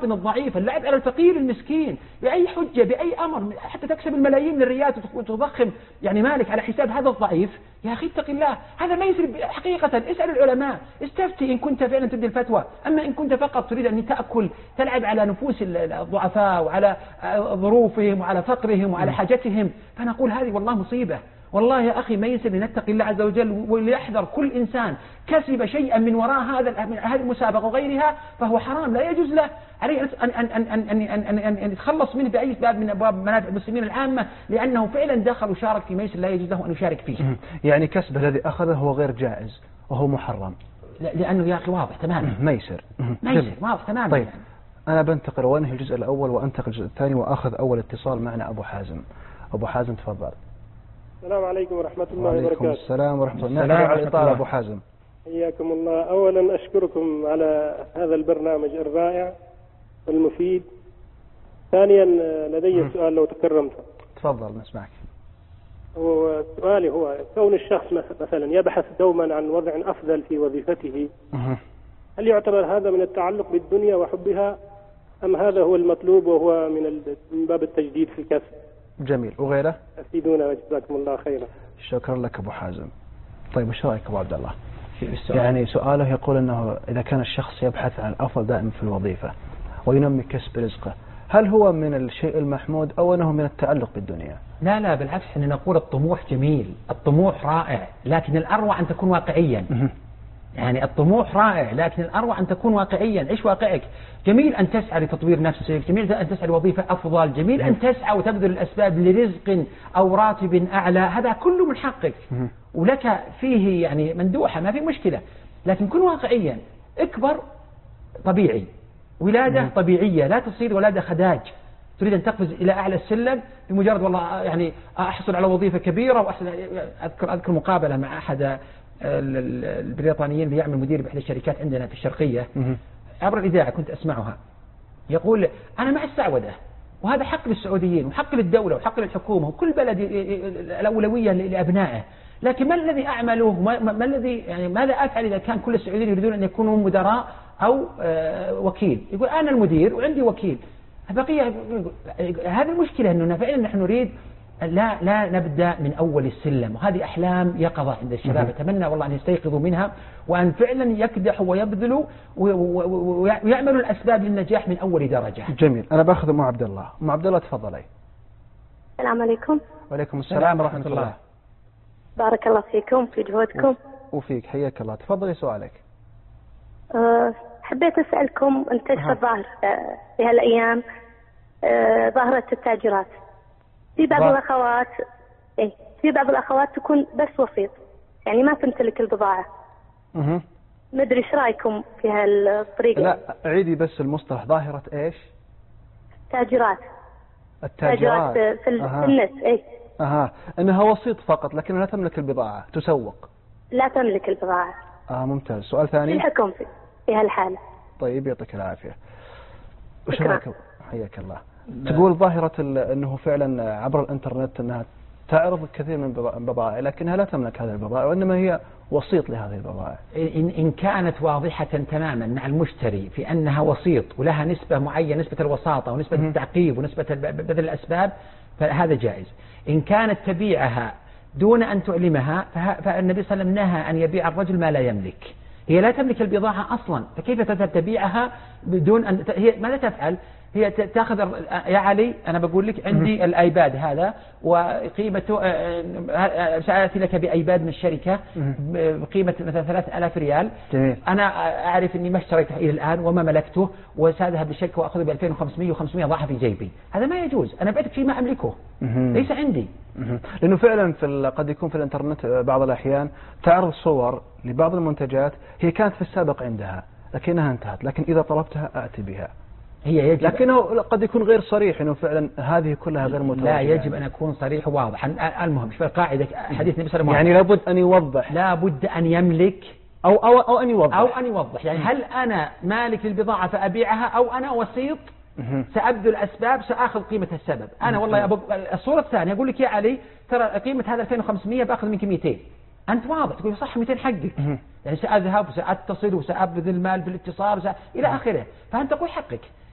Speaker 3: المواطن الضعيف، اللعب على الفقير المسكين بأي حجة بأي أمر، حتى تكسب الملايين من الريال وتضخم يعني مالك على حساب هذا الضعيف. يا أخي اتق الله، هذا ما يصير حقيقة. اسأل العلماء، استفتي إن كنت فعلا تدي الفتوى. أما إن كنت فقط تريد أن تأكل تلعب على نفوس الضعفاء وعلى ظروفهم وعلى فقرهم وعلى حاجتهم، فنقول هذه والله مصيبة. والله يا أخي ما يصير، نتقي الله عز وجل وليحذر كل إنسان كسب شيئا من وراء هذه المسابقة وغيرها فهو حرام، لا يجوز له، عليه أن يتخلص منه بأي باب من أبواب منافع المسلمين العامة، لأنه فعلا دخل وشارك في ميسر لا يجوز له أن يشارك فيه.
Speaker 2: يعني كسبه الذي أخذه هو غير جائز وهو محرم،
Speaker 3: لأنه يا أخي واضح تماما
Speaker 2: ميسر
Speaker 3: واضح تماما.
Speaker 2: طيب يعني. أنا بنتقل وأنهي الجزء الأول وأنتقل الجزء الثاني وأخذ أول اتصال معنا أبو حازم. أبو حازم تفضل.
Speaker 4: السلام عليكم ورحمة الله وبركاته.
Speaker 2: وعليكم السلام ورحمة الله وبركاته. أبو حازم
Speaker 4: حياكم الله. أولا أشكركم على هذا البرنامج الرائع والمفيد. ثانيا لدي سؤال لو تكرمت.
Speaker 2: تفضل نسمعك.
Speaker 4: وسؤالي هو كون الشخص مثلا يبحث دوما عن وضع أفضل في وظيفته، هل يعتبر هذا من التعلق بالدنيا وحبها، أم هذا هو المطلوب وهو من باب التجديد في الكسب؟
Speaker 2: جميل. وغيره؟
Speaker 4: أفيدونا وجزاكم الله خيرا.
Speaker 2: شكرا لك أبو حازم. طيب وش رأيك أبو عبد الله؟ يعني سؤاله يقول أنه إذا كان الشخص يبحث عن الأفضل دائما في الوظيفة وينمي كسب رزقه، هل هو من الشيء المحمود أو أنه من التعلق بالدنيا؟
Speaker 3: لا بالعكس، احنا نقول الطموح جميل، الطموح رائع، لكن الأروع أن تكون واقعيا. يعني الطموح رائع لكن الأروع أن تكون واقعيا. عيش واقعك. جميل أن تسعى لتطوير نفسك، جميل أن تسعى لوظيفة أفضل، جميل أن تسعى وتبذل الأسباب لرزق أو راتب أعلى، هذا كله من حقك ولك فيه يعني مندوحة، ما في مشكلة، لكن كن واقعيا. اكبر طبيعي، ولادة طبيعية، لا تصير ولادة خداج تريد أن تقفز إلى أعلى السلم بمجرد والله يعني أحصل على وظيفة كبيرة. أذكر مقابلة مع أحد البريطانيين اللي يعمل مدير بإحدى الشركات عندنا في الشرقية عبر الإذاعة، كنت أسمعها، يقول أنا مع السعودة وهذا حق للسعوديين وحق للدولة وحق للحكومة وكل بلد الأولوية لأبنائه، لكن ما الذي أعمله؟ ما الذي يعني ماذا أفعل إذا كان كل السعوديين يريدون أن يكونوا مدراء أو وكيل؟ يقول أنا المدير وعندي وكيل. بقية هذه المشكلة، أننا فعلا نحن نريد لا نبدأ من أول السلم، وهذه أحلام يقظة عند الشباب. أتمنى والله أن يستيقظوا منها وأن فعلا يكدحوا ويبذلوا ويعملوا الأسباب للنجاح من أول درجة.
Speaker 2: جميل. أنا باخذ أم عبد الله. أم عبد الله تفضلي.
Speaker 5: السلام عليكم.
Speaker 2: وعليكم السلام ورحمة الله.
Speaker 5: بارك الله فيكم في جهودكم.
Speaker 2: وفيك، حياك الله. تفضلي سؤالك.
Speaker 5: حبيت أسألكم، انتشر ظاهر في هالأيام ظاهرة التاجرات. في بعض الأخوات تكون بس وسيط، يعني ما تمتلك البضاعة. ما أدري إيش رأيكم في هالطريقة؟
Speaker 2: لا عيدي بس المصطلح. ظاهرة إيش؟
Speaker 5: التاجرات في النت.
Speaker 2: إنها وسيط فقط لكن لا تملك البضاعة، تسوق.
Speaker 5: لا تملك البضاعة.
Speaker 2: ممتاز. سؤال ثاني.
Speaker 5: شو الحكم في هالحالة؟
Speaker 2: طيب يعطيك العافية. وش رأيك؟ حياك الله. تقول ظاهرة أنه فعلا عبر الإنترنت أنها تعرض كثير من البضائع لكنها لا تملك هذه البضائع وإنما هي وسيط لهذه البضائع.
Speaker 3: إن كانت واضحة تماما مع المشتري في أنها وسيط ولها نسبة معينة، نسبة الوساطة ونسبة التعقيب ونسبة بذل الأسباب، فهذا جائز. إن كانت تبيعها دون أن تعلمها فالنبي صلى الله عليه وسلم نهى أن يبيع الرجل ما لا يملك. هي لا تملك البضاعة أصلا، فكيف تذهب تبيعها بدون أن هي ماذا تفعل؟ هي تأخذ يا علي أنا بقول لك عندي الآيباد هذا وقيمته سأتي لك بآيباد من الشركة بقيمة مثلا 3000 ريال.
Speaker 2: جميل.
Speaker 3: أنا أعرف أني ما اشتريته إلى الآن وما ملكته وسأذهب للشركة وأخذه ب 2500 و500 ضعها في جيبي. هذا ما يجوز. أنا بعتك شيء ما أملكه، ليس عندي.
Speaker 2: لأنه فعلا قد يكون في الإنترنت بعض الأحيان تعرض صور لبعض المنتجات هي كانت في السابق عندها لكنها انتهت، لكن إذا طلبتها أتي بها.
Speaker 3: هي يجب،
Speaker 2: لكنه قد يكون غير صريح انه فعلا هذه كلها غير متوازنة.
Speaker 3: لا يجب ان اكون صريح وواضح. المهم شوف القاعده حديث النبي صلى الله عليه وسلم،
Speaker 2: يعني لابد ان يوضح،
Speaker 3: لابد ان يملك
Speaker 2: او ان
Speaker 3: يوضح يعني هل انا مالك للبضاعه فابيعها او انا وسيط سابذل الاسباب ساخذ قيمه السبب. انا والله الصوره الثانيه اقول لك يا علي ترى قيمه هذا 2500 باخذ منك 200. أنت واضح تقول صح 200 حقك، يعني سأذهب وسأتصل وسأبذل المال في الاتصال إلى آخره، فأنت تقول حقك.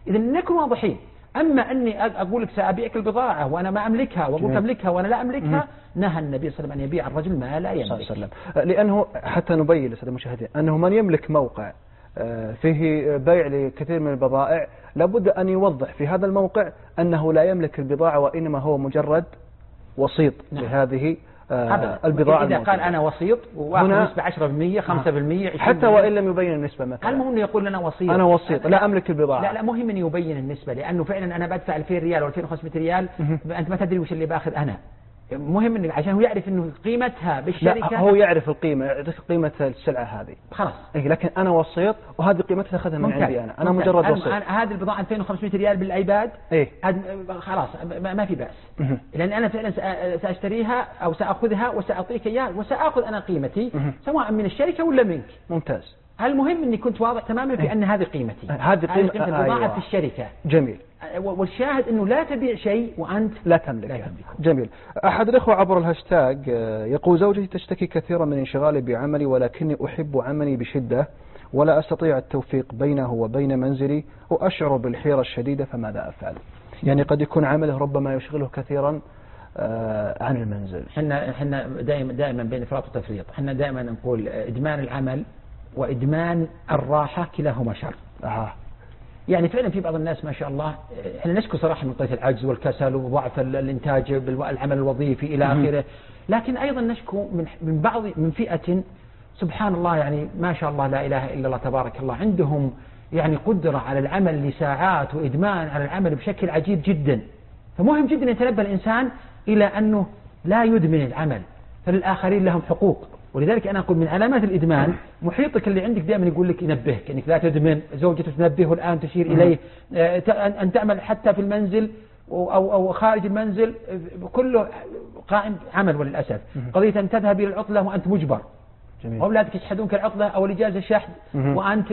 Speaker 3: إذا نكون واضحين. أما أني أقول لك سأبيعك البضاعة وأنا ما أملكها وأقول أملكها وأنا لا أملكها، نهى النبي صلى الله عليه وسلم أن يبيع الرجل ما لا يملك.
Speaker 2: لأنه حتى نبين للسادة المشاهدين أنه من يملك موقع فيه بيع لكثير من البضائع لابد أن يوضح في هذا الموقع أنه لا يملك البضاعة وإنما هو مجرد وسيط لهذه البضاعة.
Speaker 3: إذا قال أنا وسيط وأخذ نسبة 10% 5%
Speaker 2: حتى وإن لم يبين النسبة مثلا،
Speaker 3: المهم أنه يقول لنا وسيط،
Speaker 2: أنا وسيط لا أملك البضاعة.
Speaker 3: لا مهم أن يبين النسبة، لأنه فعلا أنا بدفع 2000 ريال و 2500 ريال أنت ما تدري وش اللي باخذ أنا. مهم إنه عشان هو يعرف إنه قيمتها بالشركة.
Speaker 2: لا هو يعرف القيمة، يعرف قيمة السلعة هذه
Speaker 3: خلاص.
Speaker 2: لكن أنا وسيط وهذه قيمتها أخذها من عندي أنا مجرد وسيط.
Speaker 3: هذه البضاعة 2500 ريال بالأيباد خلاص ما في بأس، لأن أنا فعلا سأشتريها أو سأخذها وسأعطيك إياها وسأخذ أنا قيمتي سواء من الشركة ولا منك.
Speaker 2: ممتاز.
Speaker 3: المهم أني كنت واضح تماما في أن هذه قيمتي، هذه قيمة البضاعة في الشركة.
Speaker 2: جميل.
Speaker 3: والشاهد أنه لا تبيع شيء وأنت
Speaker 2: لا تملك. جميل. أحد الأخوة عبر الهاشتاج يقول زوجتي تشتكي كثيرا من انشغالي بعملي ولكني أحب عملي بشدة ولا أستطيع التوفيق بينه وبين منزلي وأشعر بالحيرة الشديدة فماذا أفعل؟ يعني قد يكون عمله ربما يشغله كثيرا عن المنزل.
Speaker 3: احنا دائما بين إفراط وتفريط. احنا دائما نقول إدمان العمل وإدمان الراحة كلاهما شر. يعني فعلا في بعض الناس ما شاء الله، احنا نشكو صراحة من قضية العجز والكسل وضعف الإنتاج بالعمل الوظيفي إلى آخره، لكن أيضا نشكو من فئة سبحان الله، يعني ما شاء الله لا إله إلا الله تبارك الله، عندهم يعني قدرة على العمل لساعات وإدمان على العمل بشكل عجيب جدا. فمهم جدا يتنبه الإنسان إلى أنه لا يدمن العمل، فللآخرين لهم حقوق. ولذلك أنا أقول من علامات الإدمان محيطك اللي عندك دائما يقول لك ينبهك أنك لا تدمن، زوجته تنبهه الآن تشير إليه، أن تعمل حتى في المنزل أو خارج المنزل كله قائم عمل. وللأسف قضية أن تذهب إلى العطلة وأنت مجبر، أولادك يشحدونك العطلة أو الإجازة شحذ وأنت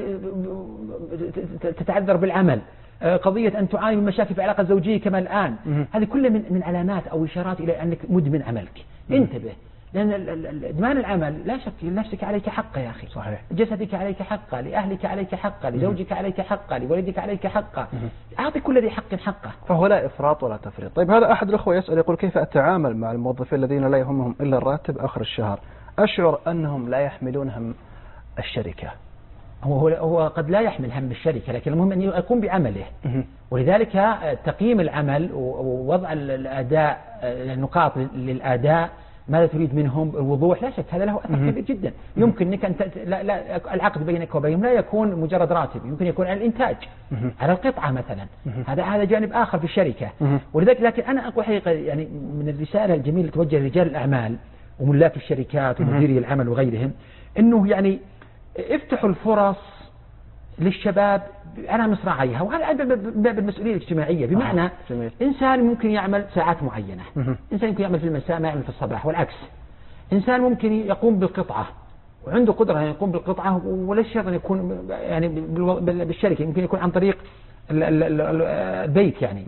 Speaker 3: تتعذر بالعمل، قضية أن تعاني من مشاكل في العلاقة الزوجية كما الآن. هذه كلها من علامات أو إشارات إلى أنك مدمن عملك. انتبه، لأن إدمان العمل لا شك لنفسك عليك حقه يا أخي.
Speaker 2: صحيح.
Speaker 3: جسدك عليك حقه، لأهلك عليك حقه، لزوجك عليك حقه، لولدك عليك حقه. أعطي كل ذي حق حقه.
Speaker 2: فهو لا إفراط ولا تفريط. طيب هذا أحد الأخوة يسأل يقول كيف أتعامل مع الموظفين الذين لا يهمهم إلا الراتب آخر الشهر؟ أشعر أنهم لا يحملون هم الشركة.
Speaker 3: هو قد لا يحمل هم الشركة، لكن المهم أن يقوم بعمله. ولذلك تقييم العمل ووضع الأداء، النقاط للأداء، ماذا تريد منهم، الوضوح، لا شك هذا له أثر كبير جدا. يمكن أنك لا العقد بينك وبينهم لا يكون مجرد راتب، يمكن يكون على الإنتاج، على القطعة مثلا. هذا جانب آخر في الشركة. ولذلك لكن أنا أقول حقيقة يعني من الرسالة الجميلة اللي توجه لرجال الأعمال وملاك الشركات ومديري العمل وغيرهم، أنه يعني افتحوا الفرص للشباب على مصراعيها، وهذا بالمسؤولية الاجتماعية. بمعنى إنسان ممكن يعمل ساعات معينة، إنسان يمكن يعمل في المساء ما يعمل في الصباح، والعكس. إنسان ممكن يقوم بالقطعة وعنده قدرة أن يقوم بالقطعة، ولا شرط أن يكون يعني بالشركة، يمكن يكون عن طريق البيت يعني.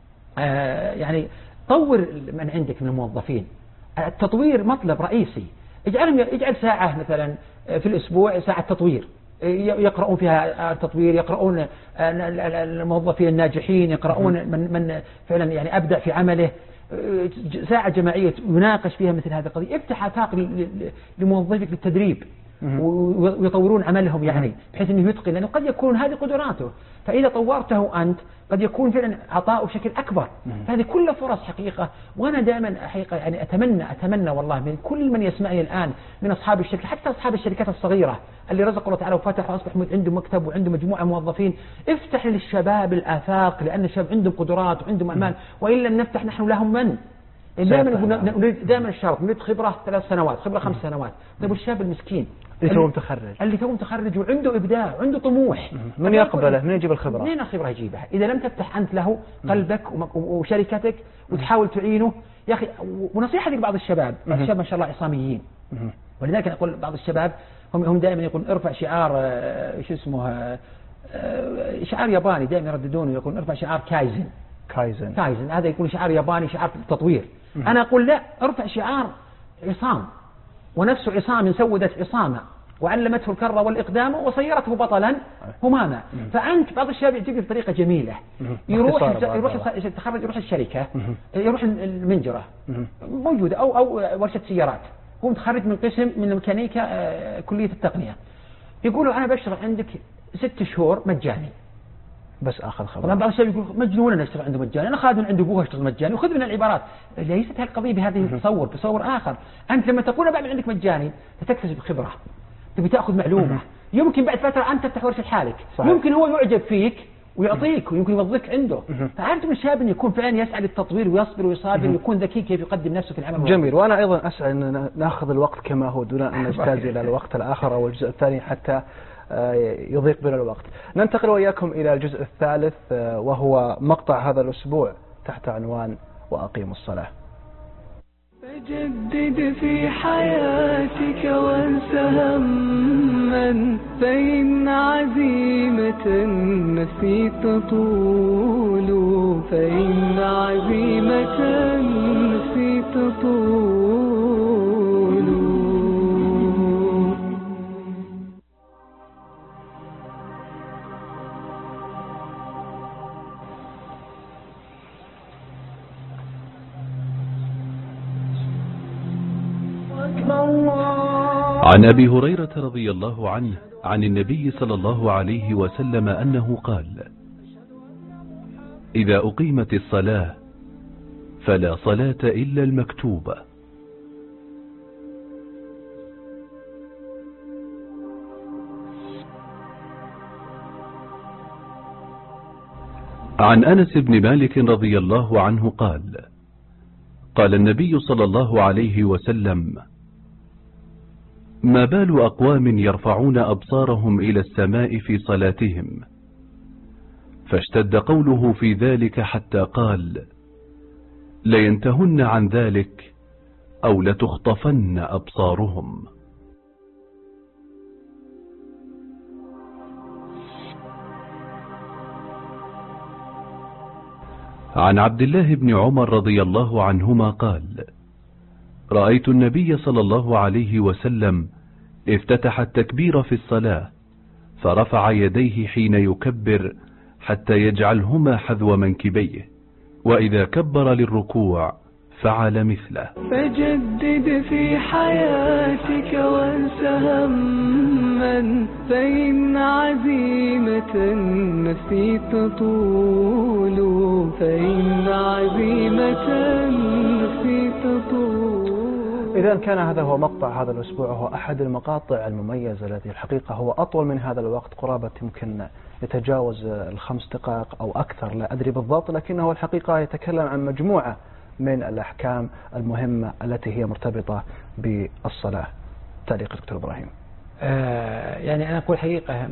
Speaker 3: يعني طور من عندك من الموظفين. التطوير مطلب رئيسي. اجعل ساعة مثلا في الأسبوع، ساعة تطوير يقرؤون فيها التطوير، يقرؤون الموظفين الناجحين، يقرؤون من فعلا يعني أبدع في عمله. ساعة جماعية يناقش فيها مثل هذه القضية. افتح آفاق لموظفك للتدريب ويطورون عملهم، يعني بحيث أنه يتقن، لأنه قد يكون هذه قدراته، فإذا طورته أنت قد يكون فعلا عطاؤه بشكل أكبر. هذه كلها فرص حقيقة. وأنا دائما حقيقة يعني أتمنى والله من كل من يسمعني الآن من أصحاب الشركة، حتى أصحاب الشركات الصغيرة اللي رزق الله تعالى وفتح وأصبح عنده مكتب وعنده مجموعة موظفين، افتح للشباب الآفاق، لأن الشباب عندهم قدرات وعندهم أعمال، وإن لم نفتح نحن لهم من؟ دائما الشرط نريد خبرة 3 سنوات، خبرة 5 سنوات. طيب الشاب المسكين اللي تو متخرج وعنده إبداع وعنده طموح،
Speaker 2: من يقبله؟ من يجيب الخبرة؟
Speaker 3: منين الخبرة يجيبها إذا لم تفتح أنت له قلبك وشركتك وتحاول تعينه يا أخي؟ ونصيحة لبعض الشباب، الشباب ما شاء الله عصاميين، ولذلك أقول بعض الشباب هم دائما يقول ارفع شعار شو اسمه شعار ياباني دائما يرددونه، يقول ارفع شعار كايزن. هذا يكون شعار ياباني، شعار التطوير. أنا أقول لا، ارفع شعار عصام، ونفس عصام سودت عصامة، وعلمته الكر والإقدام وصيرته بطلا هماما. فأنت بعض الشباب يعجبني بطريقة جميلة، يروح يتخرج، يروح الشركة، يروح المنجرة موجودة أو ورشة سيارات، هو متخرج من قسم من الميكانيكا كلية التقنية، يقولوا أنا بشتغل عندك 6 شهور مجاني
Speaker 2: بس اخذ خبر.
Speaker 3: طبعا بعض الشباب يقول مجنون انا اشتغل عنده مجاني، انا خادم عند ابوه اشتغل مجاني، وخذ من العبارات. ليست هذه القضيه بهذه تصور اخر. انت لما تقول انا بعمل عندك مجاني تكتسب خبره، تبي تاخذ معلومه، يمكن بعد فتره انت تفتح ورشه حالك، ممكن هو يعجب فيك ويعطيك ويمكن يوظفك عنده. فعرفت من الشاب انه يكون فعلا يسعى للتطوير ويصبر ويصابر ويكون ذكي كيف يقدم نفسه في العمل.
Speaker 2: جميل. وانا ايضا اسعى ان ناخذ الوقت كما هو دون ان نجتاز الى الوقت الاخر او الجزء الثاني حتى يضيق بنا الوقت. ننتقل وإياكم إلى الجزء الثالث وهو مقطع هذا الأسبوع تحت عنوان وأقيموا الصلاة.
Speaker 1: فجدد في حياتك وانس هما، فإن عزيمة النفس تطول، فإن عزيمة النفس تطول.
Speaker 6: عن أبي هريرة رضي الله عنه عن النبي صلى الله عليه وسلم أنه قال: إذا أقيمت الصلاة فلا صلاة إلا المكتوبة. عن أنس بن مالك رضي الله عنه قال: قال النبي صلى الله عليه وسلم: ما بال أقوام يرفعون أبصارهم إلى السماء في صلاتهم؟ فاشتد قوله في ذلك حتى قال: لينتهن عن ذلك أو لتخطفن أبصارهم. عن عبد الله بن عمر رضي الله عنهما قال: رأيت النبي صلى الله عليه وسلم افتتح التكبير في الصلاة فرفع يديه حين يكبر حتى يجعلهما حذو منكبيه، وإذا كبر للركوع فعل مثله.
Speaker 1: فجدد في حياتك وانس هما، فإن عزيمة النفس تطول، فإن عزيمة النفس تطول.
Speaker 2: إذا كان هذا هو مقطع هذا الأسبوع، وهو أحد المقاطع المميزة التي الحقيقة هو أطول من هذا الوقت، قرابة يمكن يتجاوز 5 دقائق أو أكثر لا أدري بالضبط، لكنه الحقيقة يتكلم عن مجموعة من الأحكام المهمة التي هي مرتبطة بالصلاة. تعليق دكتور إبراهيم.
Speaker 3: يعني أنا أقول حقيقة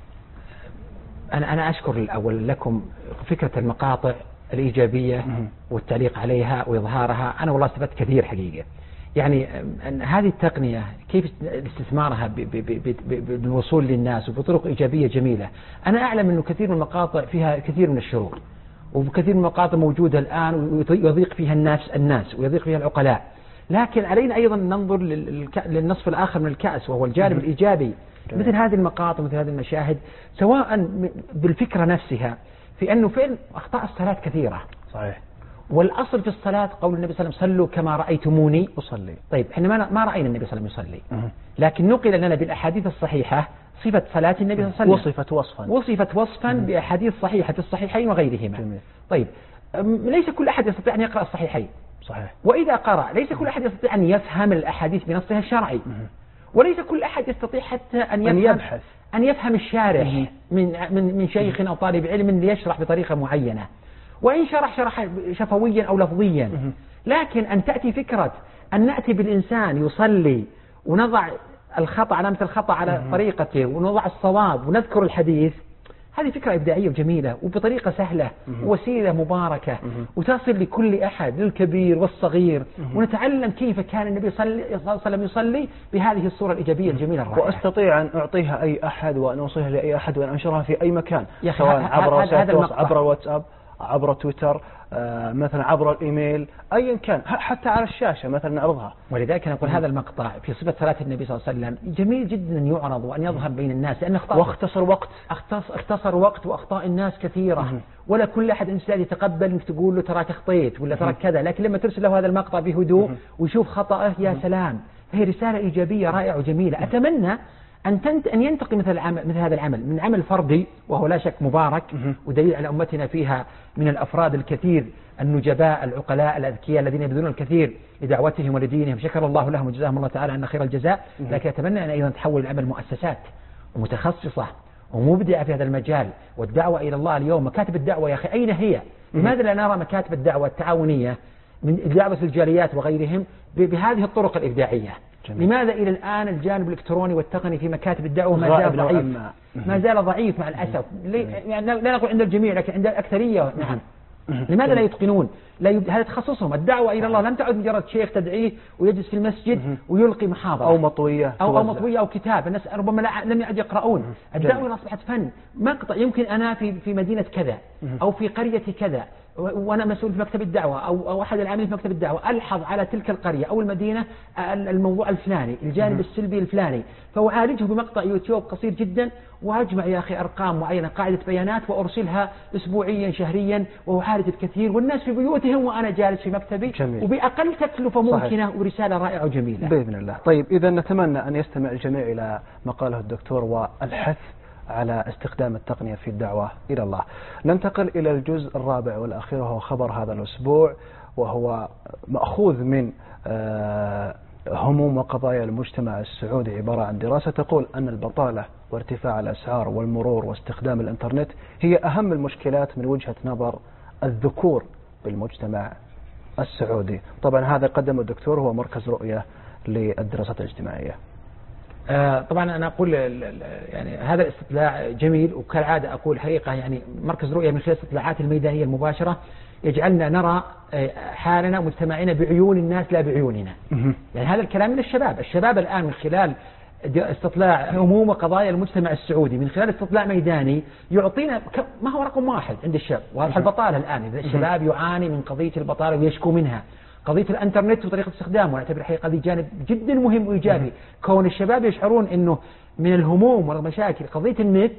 Speaker 3: أنا أشكر الأول لكم فكرة المقاطع الإيجابية والتعليق عليها وإظهارها. أنا والله استفدت كثير حقيقة. يعني هذه التقنية كيف استثمارها بالوصول للناس وبطرق إيجابية جميلة. أنا أعلم أنه كثير من المقاطع فيها كثير من الشرور، وكثير من المقاطع موجودة الآن ويضيق فيها الناس ويضيق فيها العقلاء، لكن علينا أيضا ننظر للنصف الآخر من الكأس وهو الجانب الإيجابي. مثل هذه المقاطع مثل هذه المشاهد، سواء بالفكرة نفسها في أنه فعلا أخطاء الصلاة كثيرة.
Speaker 2: صحيح.
Speaker 3: والأصل في الصلاة قول النبي صلى الله عليه وسلم: صلوا كما رأيتموني
Speaker 2: أصلي.
Speaker 3: طيب احنا ما رأينا النبي صلى الله عليه وسلم يصلي، لكن نقل لنا بالأحاديث الصحيحة صفة صلاة النبي صلى الله عليه وسلم، وصفت وصفا بأحاديث صحيحة في الصحيحين وغيرهما.
Speaker 2: جميل.
Speaker 3: طيب ليس كل أحد يستطيع أن يقرأ الصحيحين.
Speaker 2: صحيح.
Speaker 3: وإذا قرأ ليس كل أحد يستطيع أن يفهم الأحاديث بنصها الشرعي، وليس كل أحد يستطيع حتى أن يفهم الشارح من شيخ أو طالب علم ليشرح بطريقة معينة، وإن شرح شفويا أو لفظيا. لكن أن تأتي فكرة أن نأتي بالإنسان يصلي ونضع الخطأ علامة الخطأ على طريقته ونضع الصواب ونذكر الحديث، هذه فكرة إبداعية وجميلة وبطريقة سهلة ووسيلة مباركة وتصل لكل أحد للكبير والصغير، ونتعلم كيف كان النبي صلى الله عليه وسلم يصلي بهذه الصورة الإيجابية الجميلة الرائعة.
Speaker 2: وأستطيع أن أعطيها أي أحد وأن أوصلها لأي أحد وأن أنشرها في أي مكان، سواء عبر الواتساب عبر تويتر، مثلا عبر الإيميل، أيا كان، حتى على الشاشة مثلا نعرضها.
Speaker 3: ولذلك نقول هذا المقطع في صفة صلاة النبي صلى الله عليه وسلم جميل جدا أن يعرض وأن يظهر بين الناس، لأنه اختصر وقت وأخطاء الناس كثيرة، ولا كل أحد إنسان يتقبل أنك تقول له تراك أخطيت ولا تراك كذا، لكن لما ترسل له هذا المقطع بهدوء ويشوف خطأه يا سلام، هي رسالة إيجابية رائعة وجميلة. أتمنى أن ينتقي مثل هذا العمل من عمل فردي، وهو لا شك مبارك ودليل على أمتنا فيها من الأفراد الكثير النجباء العقلاء الأذكياء الذين يبذلون الكثير لدعوتهم ولدينهم، شكر الله لهم وجزاهم الله تعالى عنا خير الجزاء. لكن أتمنى أن أيضا تحول العمل مؤسسات متخصصة ومبدعة في هذا المجال، والدعوة إلى الله اليوم مكاتب الدعوة يا أخي أين هي؟ لماذا لا نرى مكاتب الدعوة التعاونية من دعوة الجاليات وغيرهم بهذه الطرق الإبداعية؟ جميل. لماذا إلى الآن الجانب الإلكتروني والتقني في مكاتب الدعوة ما زال ضعيف؟ ما زال ضعيف مع الأسف. يعني لا نقول عند الجميع لكن عند الأكثرية. نعم. لماذا لا يتقنون؟ هذا تخصصهم. الدعوة إلى الله لم تعد مجرد شيخ تدعيه ويجلس في المسجد ويلقي محاضرة
Speaker 2: أو مطوية
Speaker 3: أو كتاب، الناس ربما لم يعد يقرؤون. الدعوة أصبحت فن، مقطع يمكن أنا في مدينة كذا أو في قرية كذا وأنا مسؤول في مكتب الدعوة أو أحد العاملين في مكتب الدعوة، ألحظ على تلك القرية أو المدينة الموضوع الفلاني، الجانب السلبي الفلاني، فأعالجه بمقطع يوتيوب قصير جدا، وأجمع يا أخي أرقام معينة، قاعدة بيانات، وأرسلها أسبوعيا شهريا، وأعالج الكثير والناس في بيوتهم وأنا جالس في مكتبي. جميل. وبأقل تكلفة ممكنة. صحيح. ورسالة رائعة وجميلة
Speaker 2: بإذن الله. طيب إذا نتمنى أن يستمع الجميع إلى ما قاله الدكتور والحث على استخدام التقنية في الدعوة إلى الله. ننتقل إلى الجزء الرابع والأخير، وهو خبر هذا الأسبوع، وهو مأخوذ من هموم وقضايا المجتمع السعودي، عبارة عن دراسة تقول أن البطالة وارتفاع الأسعار والمرور واستخدام الإنترنت هي أهم المشكلات من وجهة نظر الذكور بالمجتمع السعودي. طبعا هذا قدم الدكتور هو مركز رؤية للدراسات الاجتماعية.
Speaker 3: طبعا أنا أقول يعني هذا الاستطلاع جميل، وكالعادة أقول حقيقة يعني مركز رؤية من خلال الاستطلاعات الميدانية المباشرة يجعلنا نرى حالنا ومجتمعنا بعيون الناس لا بعيوننا. يعني هذا الكلام من الشباب الآن من خلال استطلاع هموم وقضايا المجتمع السعودي، من خلال استطلاع ميداني يعطينا ما هو رقم واحد عند الشاب، وهذا البطالة الآن. إذا الشباب يعاني من قضية البطالة ويشكو منها، قضية الانترنت وطريقة استخدامه، ونعتبر حقيقة هذه جانب جدا مهم وإيجابي. كون الشباب يشعرون أنه من الهموم والمشاكل قضية النت،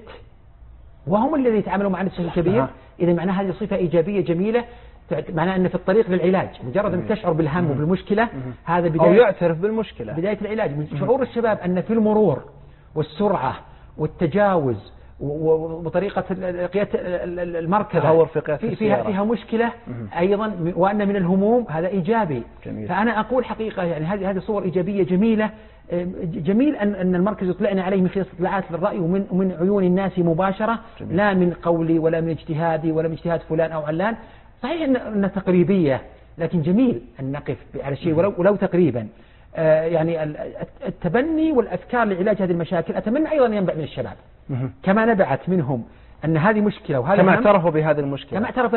Speaker 3: وهم الذين يتعاملوا مع النت بشكل كبير، إذا معناها هذه صفة إيجابية جميلة، معناها أن في الطريق للعلاج. مجرد أن تشعر بالهم وبالمشكلة، هذا بداية أو
Speaker 2: يعترف بالمشكلة،
Speaker 3: بداية العلاج. من شعور الشباب أن في المرور والسرعة والتجاوز وطريقة قيادة المركبة فيها مشكلة أيضا، وأن من الهموم هذا إيجابي. جميل. فأنا أقول حقيقة يعني هذه صور إيجابية جميلة. جميل أن المركز يطلعنا عليه من خلال استطلاعات للرأي ومن عيون الناس مباشرة. جميل. لا من قولي ولا من اجتهادي ولا من اجتهاد فلان أو علان. صحيح أن تقريبية، لكن جميل أن نقف على شيء ولو تقريبا. يعني التبني والأفكار لعلاج هذه المشاكل أتمنى أيضا ينبع من الشباب، كما نبعت منهم أن هذه مشكلة وهذا
Speaker 2: كما اعترفوا بهذه المشكلة،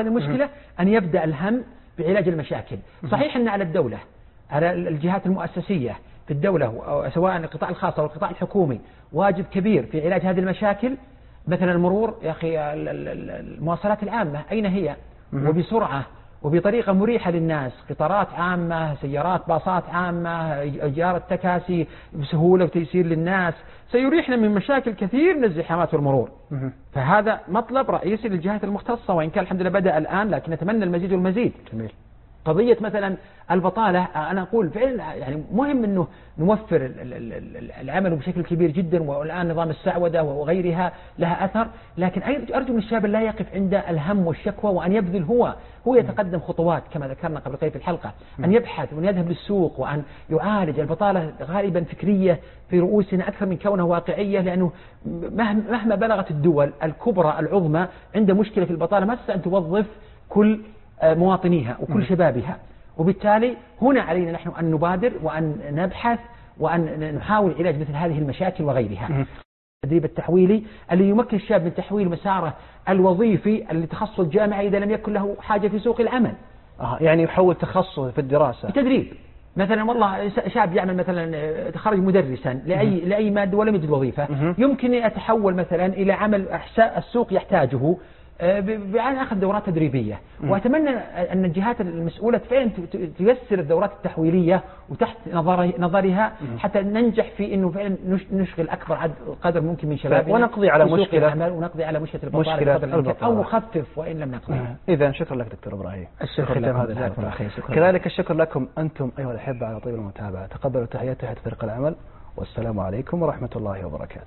Speaker 3: أن يبدأ الهم بعلاج المشاكل. صحيح أن على الدولة، على الجهات المؤسسية في الدولة سواء القطاع الخاص أو القطاع الحكومي، واجب كبير في علاج هذه المشاكل. مثلا المرور يا أخي، المواصلات العامة أين هي؟ وبسرعة وبطريقة مريحة للناس، قطارات عامة، سيارات، باصات عامة، إيجار التكاسي بسهولة وتيسير للناس، سيريحنا من مشاكل كثير من الزحامات والمرور. فهذا مطلب رئيسي للجهات المختصة، وإن كان الحمد لله بدأ الآن، لكن نتمنى المزيد والمزيد. جميل. قضية مثلا البطالة، أنا أقول فعلا يعني مهم أنه نوفر العمل بشكل كبير جدا، والآن نظام السعودة وغيرها لها أثر، لكن أرجو من الشاب لا يقف عند الهم والشكوى، وأن يبذل هو يتقدم خطوات كما ذكرنا قبل قليل في الحلقة، أن يبحث وأن يذهب للسوق وأن يعالج البطالة. غالبا فكرية في رؤوسنا أكثر من كونها واقعية، لأنه مهما بلغت الدول الكبرى العظمى عند مشكلة في البطالة ما تستطيع أن توظف كل مواطنيها وكل شبابها، وبالتالي هنا علينا نحن أن نبادر وأن نبحث وأن نحاول علاج مثل هذه المشاكل وغيرها. التدريب التحويلي اللي يمكن الشاب من تحويل مساره الوظيفي لتخصص الجامعي إذا لم يكن له حاجة في سوق العمل.
Speaker 2: يعني يحول تخصصه في الدراسة
Speaker 3: بتدريب. مثلا والله شاب يعمل مثلا تخرج مدرسا لأي مادة ولم يجد وظيفة، يمكن أن يتحول مثلا إلى عمل السوق يحتاجه بأن أخذ دورات تدريبية. وأتمنى أن الجهات المسؤولة فعلا تيسر الدورات التحويلية وتحت نظرها حتى ننجح في أنه فعلا نشغل أكبر قدر ممكن من شبابنا
Speaker 2: ونقضي على مشكلة
Speaker 3: ونقضي على مشكلة البطالة أو نخفف وإن لم نقضي.
Speaker 2: إذا شكرا لك دكتور إبراهيم.
Speaker 3: الشكر لكم.
Speaker 2: كذلك الشكر لكم أنتم أيها الأحبة على طيب المتابعة. تقبلوا تحيات تحت فريق العمل، والسلام عليكم ورحمة الله وبركاته.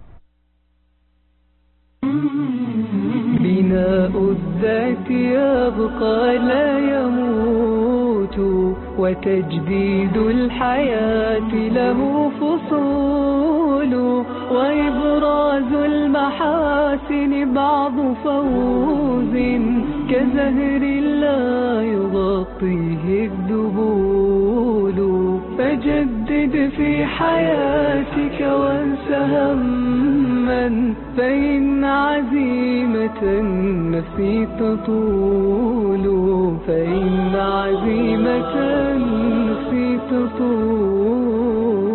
Speaker 1: بناء الذات يبقى لا يموت، وتجديد الحياة له فصول، وإبراز المحاسن بعض فوز، كزهر لا يغطيه الذبول. فجدد في حياتك وانس هما، فإن عزيمة النفس تطول، فإن عزيمة النفس تطول.